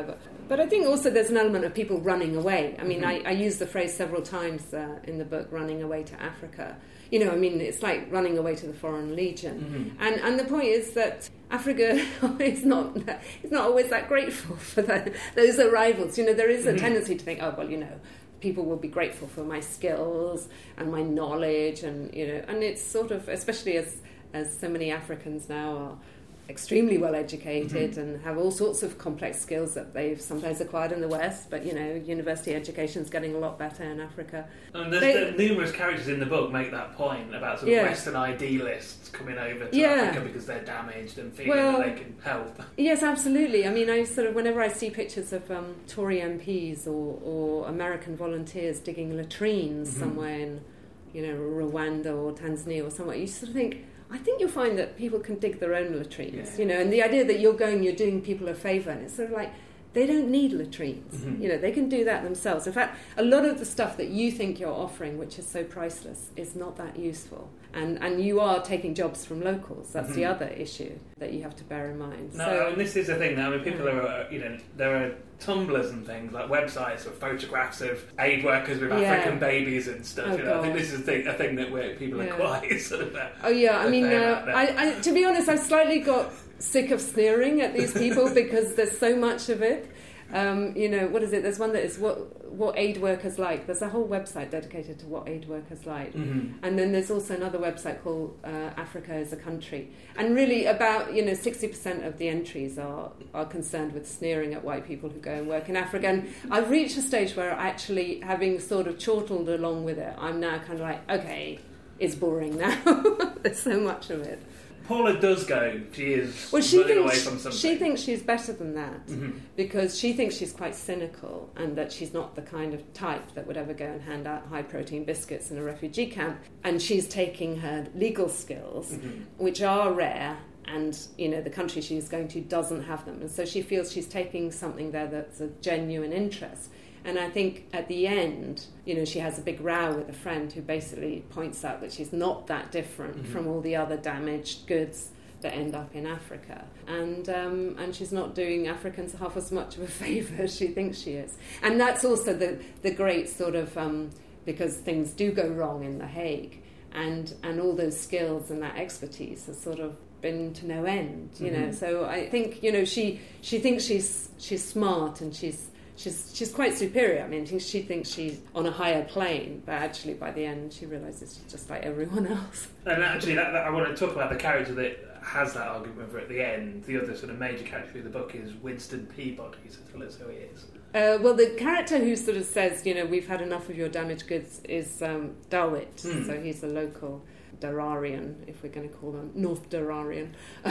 Speaker 4: But I think also there's an element of people running away. I mean,
Speaker 3: Mm-hmm.
Speaker 4: I, I use the phrase several times uh, in the book, running away to Africa. You know, I mean, it's like running away to the Foreign Legion.
Speaker 3: Mm-hmm.
Speaker 4: And and the point is that Africa is not is not always that grateful for that, those arrivals. You know, there is a
Speaker 3: Mm-hmm.
Speaker 4: tendency to think, oh, well, you know, people will be grateful for my skills and my knowledge, and, you know, and it's sort of, especially as, as so many Africans now are extremely well educated
Speaker 3: Mm-hmm.
Speaker 4: and have all sorts of complex skills that they've sometimes acquired in the West, but, you know, university education is getting a lot better in Africa.
Speaker 3: And there's
Speaker 4: They-
Speaker 3: the numerous characters in the book make that point about sort of
Speaker 4: Yeah.
Speaker 3: Western idealists coming over to
Speaker 4: Yeah.
Speaker 3: Africa because they're damaged and feeling
Speaker 4: Well-
Speaker 3: that they can help.
Speaker 4: Yes, absolutely. I mean, I sort of, whenever I see pictures of um, Tory M Ps or, or American volunteers digging latrines
Speaker 3: Mm-hmm.
Speaker 4: somewhere in, you know, Rwanda or Tanzania or somewhere, you sort of think, I think you'll find that people can dig their own latrines,
Speaker 3: Yeah.
Speaker 4: you know, and the idea that you're going, you're doing people a favour, and it's sort of like, they don't need latrines.
Speaker 3: Mm-hmm.
Speaker 4: You know, they can do that themselves. In fact, a lot of the stuff that you think you're offering, which is so priceless, is not that useful. And and you are taking jobs from locals. That's the
Speaker 3: Mhm.
Speaker 4: other issue that you have to bear in mind.
Speaker 3: No,
Speaker 4: so,
Speaker 3: and this is the thing now. I mean, people
Speaker 4: Yeah.
Speaker 3: are, uh, you know, there are Tumblrs and things like websites with photographs of aid workers with
Speaker 4: Yeah.
Speaker 3: African babies and stuff.
Speaker 4: Oh,
Speaker 3: you know, I think
Speaker 4: God.
Speaker 3: this is a thing, a thing that where people
Speaker 4: Yeah.
Speaker 3: are quite sort of. Uh,
Speaker 4: Oh yeah, I
Speaker 3: a
Speaker 4: mean,
Speaker 3: fair
Speaker 4: uh,
Speaker 3: amount there.
Speaker 4: I, I, to be honest, I've slightly got sick of sneering at these people because there's so much of it. Um, you know, what is it? There's one that is what what aid workers like. There's a whole website dedicated to what aid workers like,
Speaker 3: Mhm.
Speaker 4: and then there's also another website called uh, Africa as a Country. And really, about you know sixty percent of the entries are are concerned with sneering at white people who go and work in Africa. And I've reached a stage where actually, having sort of chortled along with it, I'm now kind of like, okay, it's boring now. There's so much of it.
Speaker 3: Paula does go. She is
Speaker 4: Well, she
Speaker 3: running away
Speaker 4: thinks
Speaker 3: from something.
Speaker 4: she thinks she's better than that
Speaker 3: Mhm.
Speaker 4: because she thinks she's quite cynical and that she's not the kind of type that would ever go and hand out high protein biscuits in a refugee camp. And she's taking her legal skills,
Speaker 3: Mhm.
Speaker 4: which are rare, and you know the country she's going to doesn't have them, and so she feels she's taking something there that's a genuine interest. And I think at the end, you know, she has a big row with a friend who basically points out that she's not that different
Speaker 3: Mhm.
Speaker 4: from all the other damaged goods that end up in Africa. And um, and she's not doing Africans half as much of a favour as she thinks she is. And that's also the, the great sort of, um, because things do go wrong in The Hague, and, and all those skills and that expertise has sort of been to no end, you know.
Speaker 3: Mhm.
Speaker 4: So I think, you know, she, she thinks she's she's smart and she's She's she's quite superior. I mean, she thinks she's on a higher plane, but actually by the end she realises she's just like everyone else.
Speaker 3: And actually, that, that, I want to talk about the character that has that argument with her at the end. The other sort of major character of the book is Winston Peabody, so tell us who he is.
Speaker 4: Uh, well, the character who sort of says, you know, we've had enough of your damaged goods is um, Darwit.
Speaker 3: Hmm.
Speaker 4: So he's a local Dararian, if we're going to call them North Dararian.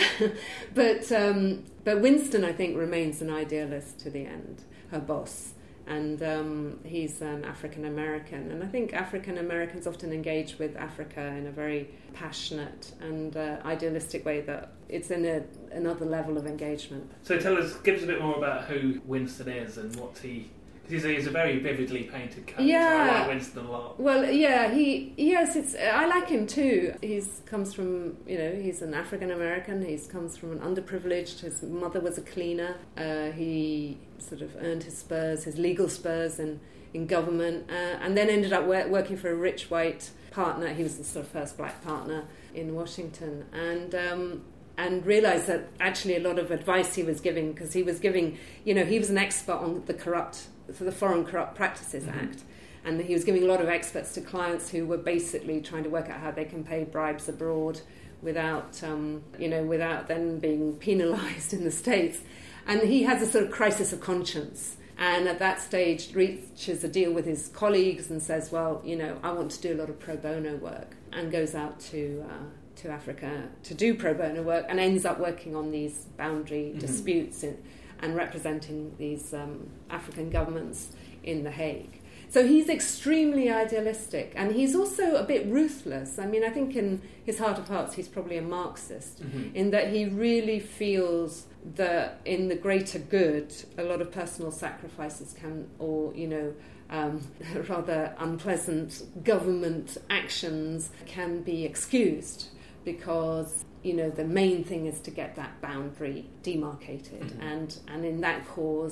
Speaker 4: but um, but Winston, I think, remains an idealist to the end. Her boss, and um, he's an African American, and I think African Americans often engage with Africa in a very passionate and uh, idealistic way that it's in a, another level of engagement.
Speaker 3: So tell us, give us a bit more about who Winston is and what he... Because he's, a- he's a very vividly painted character.
Speaker 4: Yeah.
Speaker 3: I like Winston a lot.
Speaker 4: Well, yeah, he yes, it's I like him too. He's comes from you know he's an African American. He's comes from an underprivileged. His mother was a cleaner. Uh, he sort of earned his spurs, his legal spurs, in in government, uh, and then ended up wor- working for a rich white partner. He was the sort of first black partner in Washington, and. Um, and realised that actually a lot of advice he was giving, because he was giving, you know, he was an expert on the corrupt, for the Foreign Corrupt Practices
Speaker 3: Mm-hmm.
Speaker 4: Act, and he was giving a lot of experts to clients who were basically trying to work out how they can pay bribes abroad without, um, you know, without then being penalised in the States. And he has a sort of crisis of conscience. And at that stage reaches a deal with his colleagues and says, well, you know, I want to do a lot of pro bono work, and goes out to... Uh, to Africa to do pro bono work, and ends up working on these boundary
Speaker 3: Mm-hmm.
Speaker 4: disputes in, and representing these um, African governments in The Hague. So he's extremely idealistic, and he's also a bit ruthless. I mean, I think in his heart of hearts he's probably a Marxist,
Speaker 3: Mhm.
Speaker 4: in that he really feels that in the greater good a lot of personal sacrifices can, or, you know, Um, rather unpleasant government actions can be excused, because you know the main thing is to get that boundary demarcated,
Speaker 3: Mm-hmm.
Speaker 4: and and in that cause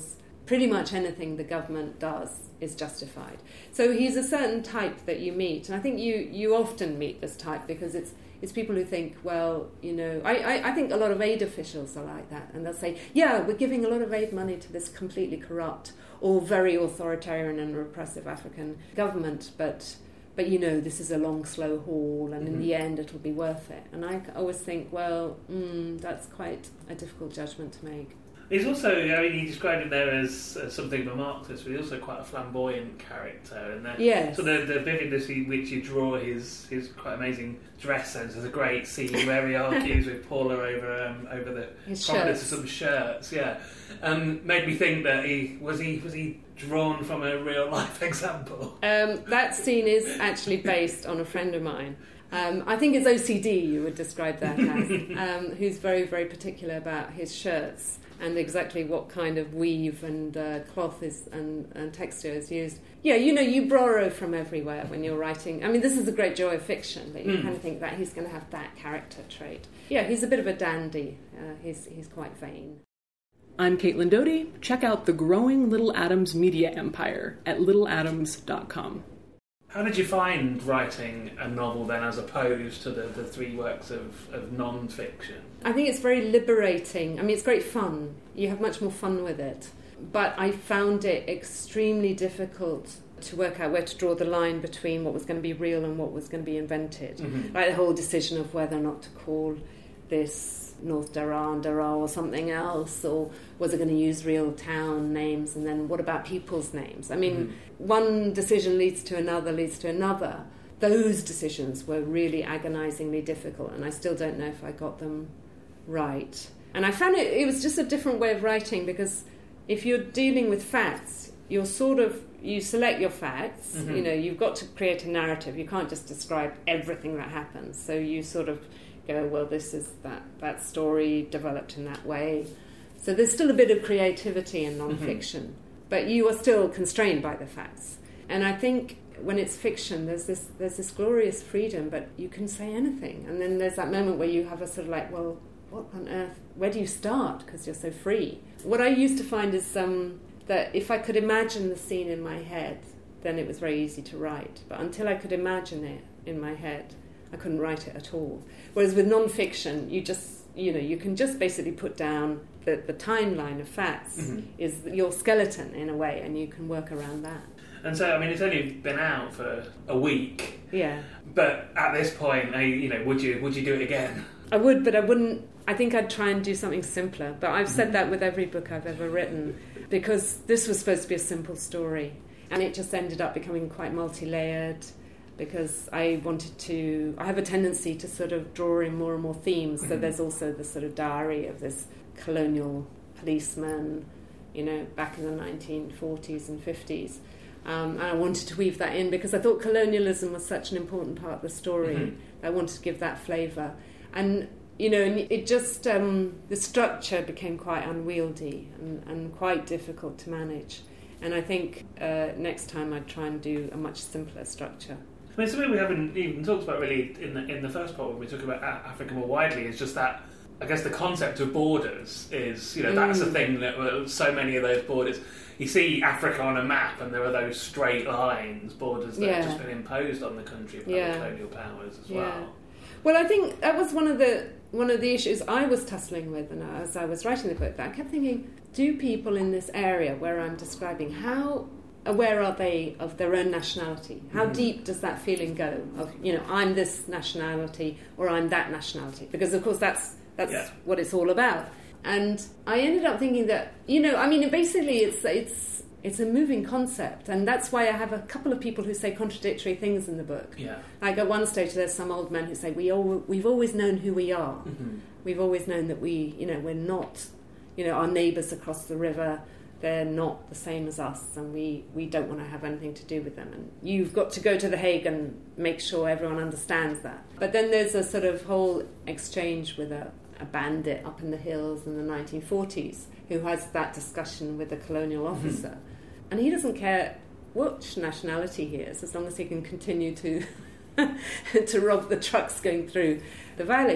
Speaker 4: pretty much anything the government does is justified. So he's a certain type that you meet, and I think you, you often meet this type because it's it's people who think, well, you know, I, I, I think a lot of aid officials are like that, and they'll say, yeah, we're giving a lot of aid money to this completely corrupt or very authoritarian and repressive African government, but, but you know, this is a long, slow haul, and mm-hmm. in the end it'll be worth it. And I always think, well, mm, that's quite a difficult judgment to make.
Speaker 3: He's also, I mean, he described him there as, as something of a Marxist, but he's also quite a flamboyant character. And the,
Speaker 4: yes.
Speaker 3: So the, the vividness in which you draw his, his quite amazing dress sense. There's a great scene where he argues with Paula over um, over the
Speaker 4: his
Speaker 3: prominence of some shirts. Yeah, um, made me think that he was he was he drawn from a real life example.
Speaker 4: Um, that scene is actually based on a friend of mine. Um, I think it's O C D you would describe that as, um, who's very, very particular about his shirts and exactly what kind of weave and uh, cloth is and, and texture is used. Yeah, you know, you borrow from everywhere when you're writing. I mean, this is the great joy of fiction, that you mm. kind of think that he's going to have that character trait. Yeah, he's a bit of a dandy. Uh, he's, he's quite vain.
Speaker 9: I'm Caitlin Doty. Check out the growing Little Atoms media empire at little atoms dot com.
Speaker 3: How did you find writing a novel then, as opposed to the, the three works of, of non-fiction?
Speaker 4: I think it's very liberating. I mean, it's great fun. You have much more fun with it. But I found it extremely difficult to work out where to draw the line between what was going to be real and what was going to be invented. Mm-hmm. Like the whole decision of whether or not to call this North Daraa and Daraa or something else, or was it going to use real town names, and then what about people's names? I mean, mm-hmm. one decision leads to another, leads to another. Those decisions were really agonisingly difficult, and I still don't know if I got them right. And I found it, it was just a different way of writing, because if you're dealing with facts, you're sort of, you select your facts, mm-hmm. you know, you've got to create a narrative. You can't just describe everything that happens. So you sort of go, well, this is that, that story developed in that way. So there's still a bit of creativity in non-fiction, mm-hmm. but you are still constrained by the facts. And I think when it's fiction, there's this there's this glorious freedom, but you can say anything. And then there's that moment where you have a sort of like, well, what on earth, where do you start? Because you're so free. What I used to find is um, that if I could imagine the scene in my head, then it was very easy to write. But until I could imagine it in my head, I couldn't write it at all. Whereas with non-fiction, you just, you know, you can just basically put down the, the timeline of facts mm-hmm. is your skeleton in a way, and you can work around that.
Speaker 3: And so, I mean, it's only been out for a week.
Speaker 4: Yeah.
Speaker 3: But at this point, you know, would you would you do it again?
Speaker 4: I would, but I wouldn't. I think I'd try and do something simpler. But I've said that with every book I've ever written, because this was supposed to be a simple story, and it just ended up becoming quite multi-layered. Because I wanted to, I have a tendency to sort of draw in more and more themes. So there's also the sort of diary of this colonial policeman, you know, back in the nineteen forties and fifties. Um, and I wanted to weave that in because I thought colonialism was such an important part of the story. Mm-hmm. I wanted to give that flavour. And, you know, and it just, um, the structure became quite unwieldy and, and quite difficult to manage. And I think uh, next time I'd try and do a much simpler structure.
Speaker 3: I mean, something we haven't even talked about really in the in the first part when we talk about Africa more widely is just that, I guess, the concept of borders is, you know, that's
Speaker 4: mm.
Speaker 3: a thing that uh, so many of those borders, you see Africa on a map and there are those straight lines, borders that
Speaker 4: yeah.
Speaker 3: have just been imposed on the country by
Speaker 4: yeah.
Speaker 3: the colonial powers as
Speaker 4: yeah.
Speaker 3: well.
Speaker 4: Well, I think that was one of the one of the issues I was tussling with, and as I was writing the book, that I kept thinking, do people in this area where I'm describing, how aware are they of their own nationality? How mm. deep does that feeling go of, you know, I'm this nationality or I'm that nationality? Because, of course, that's that's yeah. what it's all about. And I ended up thinking that, you know, I mean, basically it's it's it's a moving concept, and that's why I have a couple of people who say contradictory things in the book.
Speaker 3: Yeah.
Speaker 4: Like at one stage there's some old men who say, we all, we've always known who we are. Mm-hmm. We've always known that we, you know, we're not, you know, our neighbours across the river, they're not the same as us, and we, we don't want to have anything to do with them. And you've got to go to The Hague and make sure everyone understands that. But then there's a sort of whole exchange with a, a bandit up in the hills in the nineteen forties who has that discussion with a colonial officer. Mm-hmm. And he doesn't care which nationality he is, as long as he can continue to to rob the trucks going through the valley.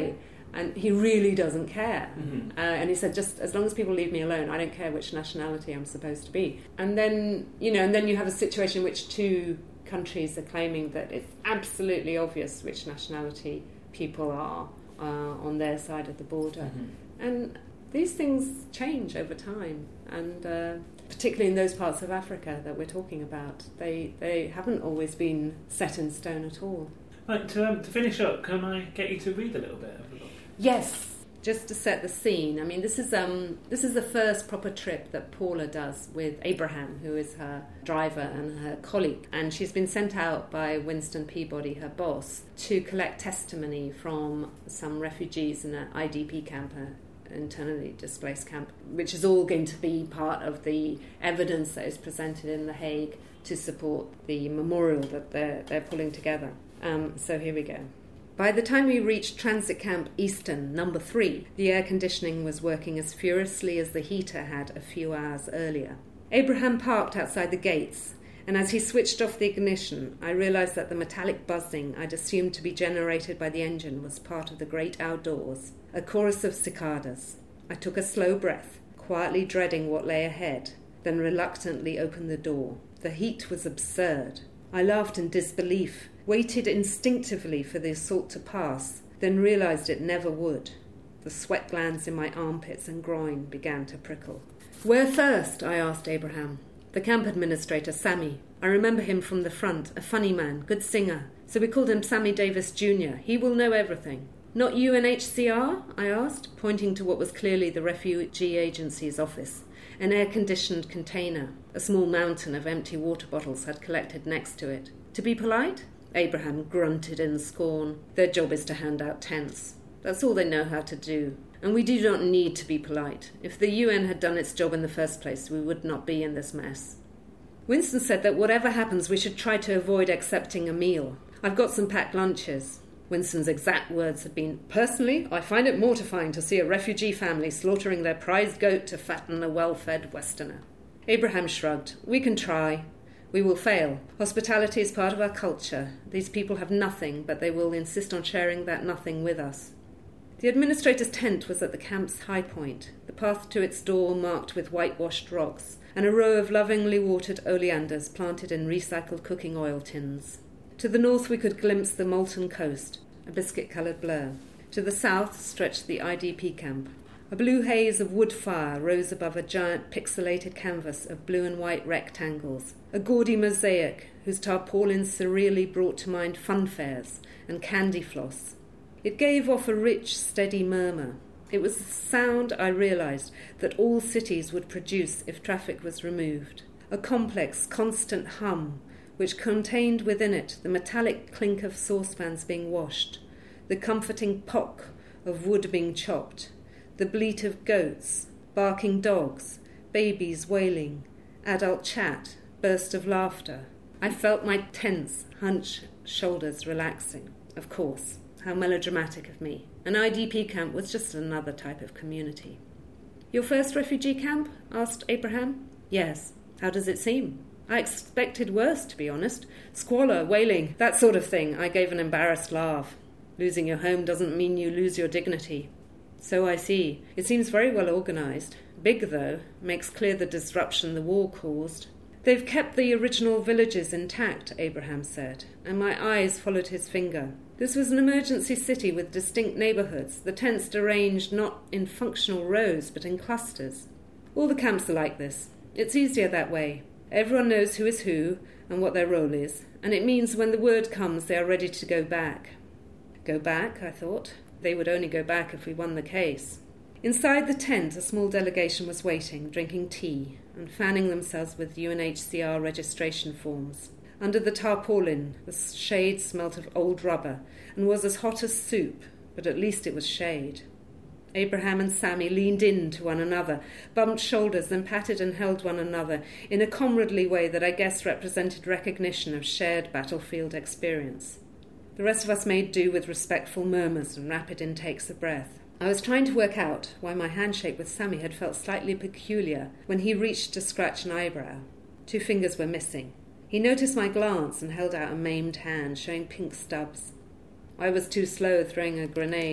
Speaker 4: And he really doesn't care.
Speaker 3: Mm-hmm.
Speaker 4: Uh, and he said, just as long as people leave me alone, I don't care which nationality I'm supposed to be. And then, you know, and then you have a situation in which two countries are claiming that it's absolutely obvious which nationality people are uh, on their side of the border.
Speaker 3: Mm-hmm.
Speaker 4: And these things change over time. And uh, particularly in those parts of Africa that we're talking about, they, they haven't always been set in stone at all.
Speaker 3: Right, to, um, to finish up, can I get you to read a little bit of the book?
Speaker 4: Yes, just to set the scene. I mean, this is um, this is the first proper trip that Paula does with Abraham, who is her driver and her colleague. And she's been sent out by Winston Peabody, her boss, to collect testimony from some refugees in an I D P camp, an internally displaced camp, which is all going to be part of the evidence that is presented in The Hague to support the memorial that they're, they're pulling together. Um, so here we go. By the time we reached Transit Camp Easton, number three, the air conditioning was working as furiously as the heater had a few hours earlier. Abraham parked outside the gates, and as he switched off the ignition, I realised that the metallic buzzing I'd assumed to be generated by the engine was part of the great outdoors, a chorus of cicadas. I took a slow breath, quietly dreading what lay ahead, then reluctantly opened the door. The heat was absurd. I laughed in disbelief, waited instinctively for the assault to pass, then realised it never would. The sweat glands in my armpits and groin began to prickle. "Where first?" I asked Abraham. The camp administrator, Sammy. I remember him from the front, a funny man, good singer. So we called him Sammy Davis Junior He will know everything. "Not U N H C R?" I asked, pointing to what was clearly the Refugee Agency's office. An air-conditioned container, a small mountain of empty water bottles had collected next to it. "To be polite?" Abraham grunted in scorn. "Their job is to hand out tents. That's all they know how to do. And we do not need to be polite. If the U N had done its job in the first place, we would not be in this mess." Winston said that whatever happens, we should try to avoid accepting a meal. "I've got some packed lunches." Winston's exact words had been, "Personally, I find it mortifying to see a refugee family slaughtering their prized goat to fatten a well-fed Westerner." Abraham shrugged. "We can try. We will fail. Hospitality is part of our culture. These people have nothing, but they will insist on sharing that nothing with us." The administrator's tent was at the camp's high point, the path to its door marked with whitewashed rocks, and a row of lovingly watered oleanders planted in recycled cooking oil tins. To the north we could glimpse the molten coast, a biscuit-coloured blur. To the south stretched the I D P camp. A blue haze of wood fire rose above a giant pixelated canvas of blue and white rectangles, a gaudy mosaic whose tarpaulins surreally brought to mind fun fairs and candy floss. It gave off a rich, steady murmur. It was the sound, I realised, that all cities would produce if traffic was removed. A complex, constant hum, which contained within it the metallic clink of saucepans being washed, the comforting pock of wood being chopped, the bleat of goats, barking dogs, babies wailing, adult chat, burst of laughter. I felt my tense, hunched shoulders relaxing. Of course, how melodramatic of me. An I D P camp was just another type of community. "Your first refugee camp?" asked Abraham. "Yes. How does it seem?" "I expected worse, to be honest. Squalor, wailing, that sort of thing." I gave an embarrassed laugh. "Losing your home doesn't mean you lose your dignity." "So I see. It seems very well organised. Big, though. Makes clear the disruption the war caused." "They've kept the original villages intact," Abraham said, and my eyes followed his finger. This was an emergency city with distinct neighbourhoods, the tents arranged not in functional rows but in clusters. "All the camps are like this. It's easier that way. Everyone knows who is who and what their role is, and it means when the word comes they are ready to go back." Go back, I thought. They would only go back if we won the case. Inside the tent, a small delegation was waiting, drinking tea, and fanning themselves with U N H C R registration forms. Under the tarpaulin, the shade smelt of old rubber and was as hot as soup, but at least it was shade. Abraham and Sammy leaned in to one another, bumped shoulders, then patted and held one another in a comradely way that I guess represented recognition of shared battlefield experience. The rest of us made do with respectful murmurs and rapid intakes of breath. I was trying to work out why my handshake with Sammy had felt slightly peculiar when he reached to scratch an eyebrow. Two fingers were missing. He noticed my glance and held out a maimed hand, showing pink stubs. I was too slow throwing a grenade.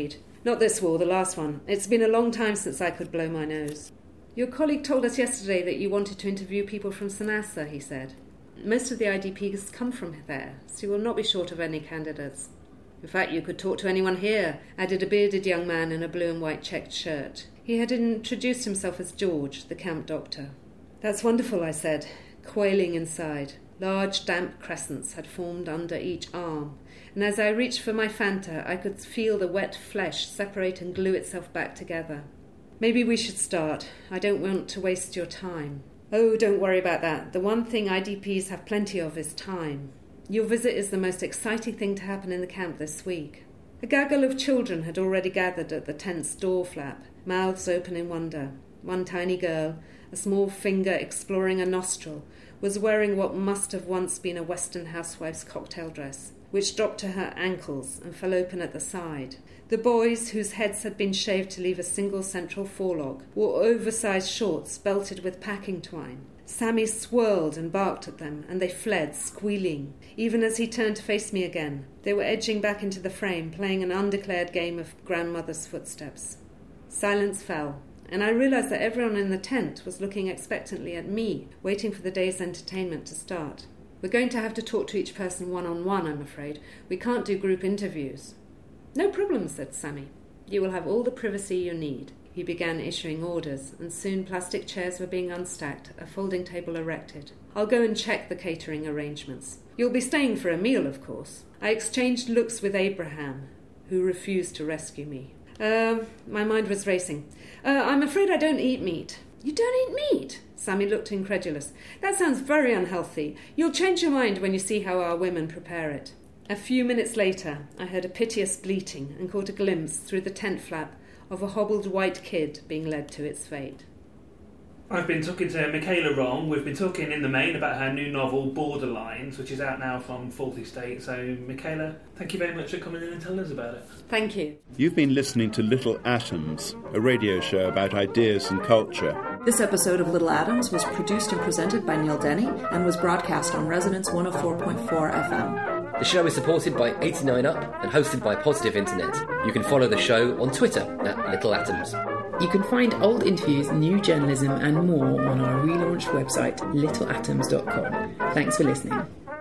Speaker 4: Not this war, the last one. It's been a long time since I could blow my nose. Your colleague told us yesterday that you wanted to interview people from Sanassa, he said. Most of the I D Ps come from there, so you will not be short of any candidates. In fact, you could talk to anyone here, added a bearded young man in a blue and white checked shirt. He had introduced himself as George, the camp doctor. That's wonderful, I said, quailing inside. Large damp crescents had formed under each arm, and as I reached for my Fanta, I could feel the wet flesh separate and glue itself back together. Maybe we should start. I don't want to waste your time. Oh, don't worry about that. The one thing I D Ps have plenty of is time. Your visit is the most exciting thing to happen in the camp this week. A gaggle of children had already gathered at the tent's door flap, mouths open in wonder. One tiny girl, a small finger exploring a nostril, was wearing what must have once been a Western housewife's cocktail dress, which dropped to her ankles and fell open at the side. The boys, whose heads had been shaved to leave a single central forelock, wore oversized shorts belted with packing twine. Sammy swirled and barked at them, and they fled, squealing. Even as he turned to face me again, they were edging back into the frame, playing an undeclared game of grandmother's footsteps. Silence fell, and I realized that everyone in the tent was looking expectantly at me, waiting for the day's entertainment to start. We're going to have to talk to each person one-on-one, I'm afraid. We can't do group interviews. No problem, said Sammy. You will have all the privacy you need. He began issuing orders, and soon plastic chairs were being unstacked, a folding table erected. I'll go and check the catering arrangements. You'll be staying for a meal, of course. I exchanged looks with Abraham, who refused to rescue me. Uh, my mind was racing. Uh, I'm afraid I don't eat meat. You don't eat meat? Sammy looked incredulous. That sounds very unhealthy. You'll change your mind when you see how our women prepare it. A few minutes later, I heard a piteous bleating and caught a glimpse through the tent flap of a hobbled white kid being led to its fate.
Speaker 3: I've been talking to Michaela Wrong. We've been talking in the main about her new novel, Borderlines, which is out now from Faulty State. So, Michaela, thank you very much for coming in and telling us about it.
Speaker 4: Thank you.
Speaker 10: You've been listening to Little Atoms, a radio show about ideas and culture.
Speaker 11: This episode of Little Atoms was produced and presented by Neil Denny and was broadcast on Resonance one oh four point four F M.
Speaker 12: The show is supported by eighty-nine up and hosted by Positive Internet. You can follow the show on Twitter at Little Atoms.
Speaker 13: You can find old interviews, new journalism and more on our relaunched website, little atoms dot com. Thanks for listening.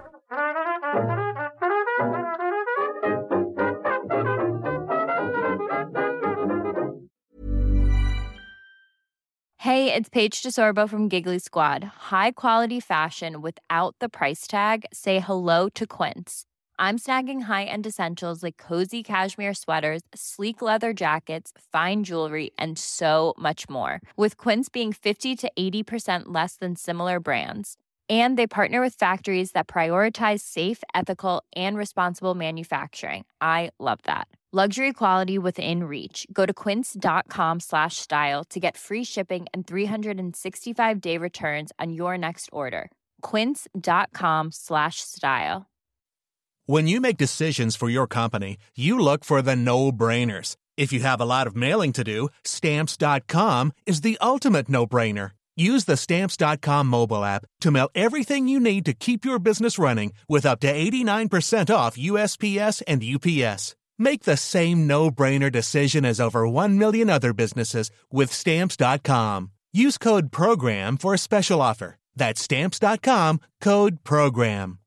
Speaker 2: Hey, it's Paige DeSorbo from Giggly Squad. High quality fashion without the price tag. Say hello to Quince. I'm snagging high-end essentials like cozy cashmere sweaters, sleek leather jackets, fine jewelry, and so much more. With Quince being fifty to eighty percent less than similar brands. And they partner with factories that prioritize safe, ethical, and responsible manufacturing. I love that. Luxury quality within reach. Go to quince.com slash style to get free shipping and three sixty-five day returns on your next order. Quince.com slash style.
Speaker 14: When you make decisions for your company, you look for the no-brainers. If you have a lot of mailing to do, Stamps dot com is the ultimate no-brainer. Use the Stamps dot com mobile app to mail everything you need to keep your business running with up to eighty-nine percent off U S P S and U P S. Make the same no-brainer decision as over one million other businesses with Stamps dot com. Use code PROGRAM for a special offer. That's Stamps dot com, code PROGRAM.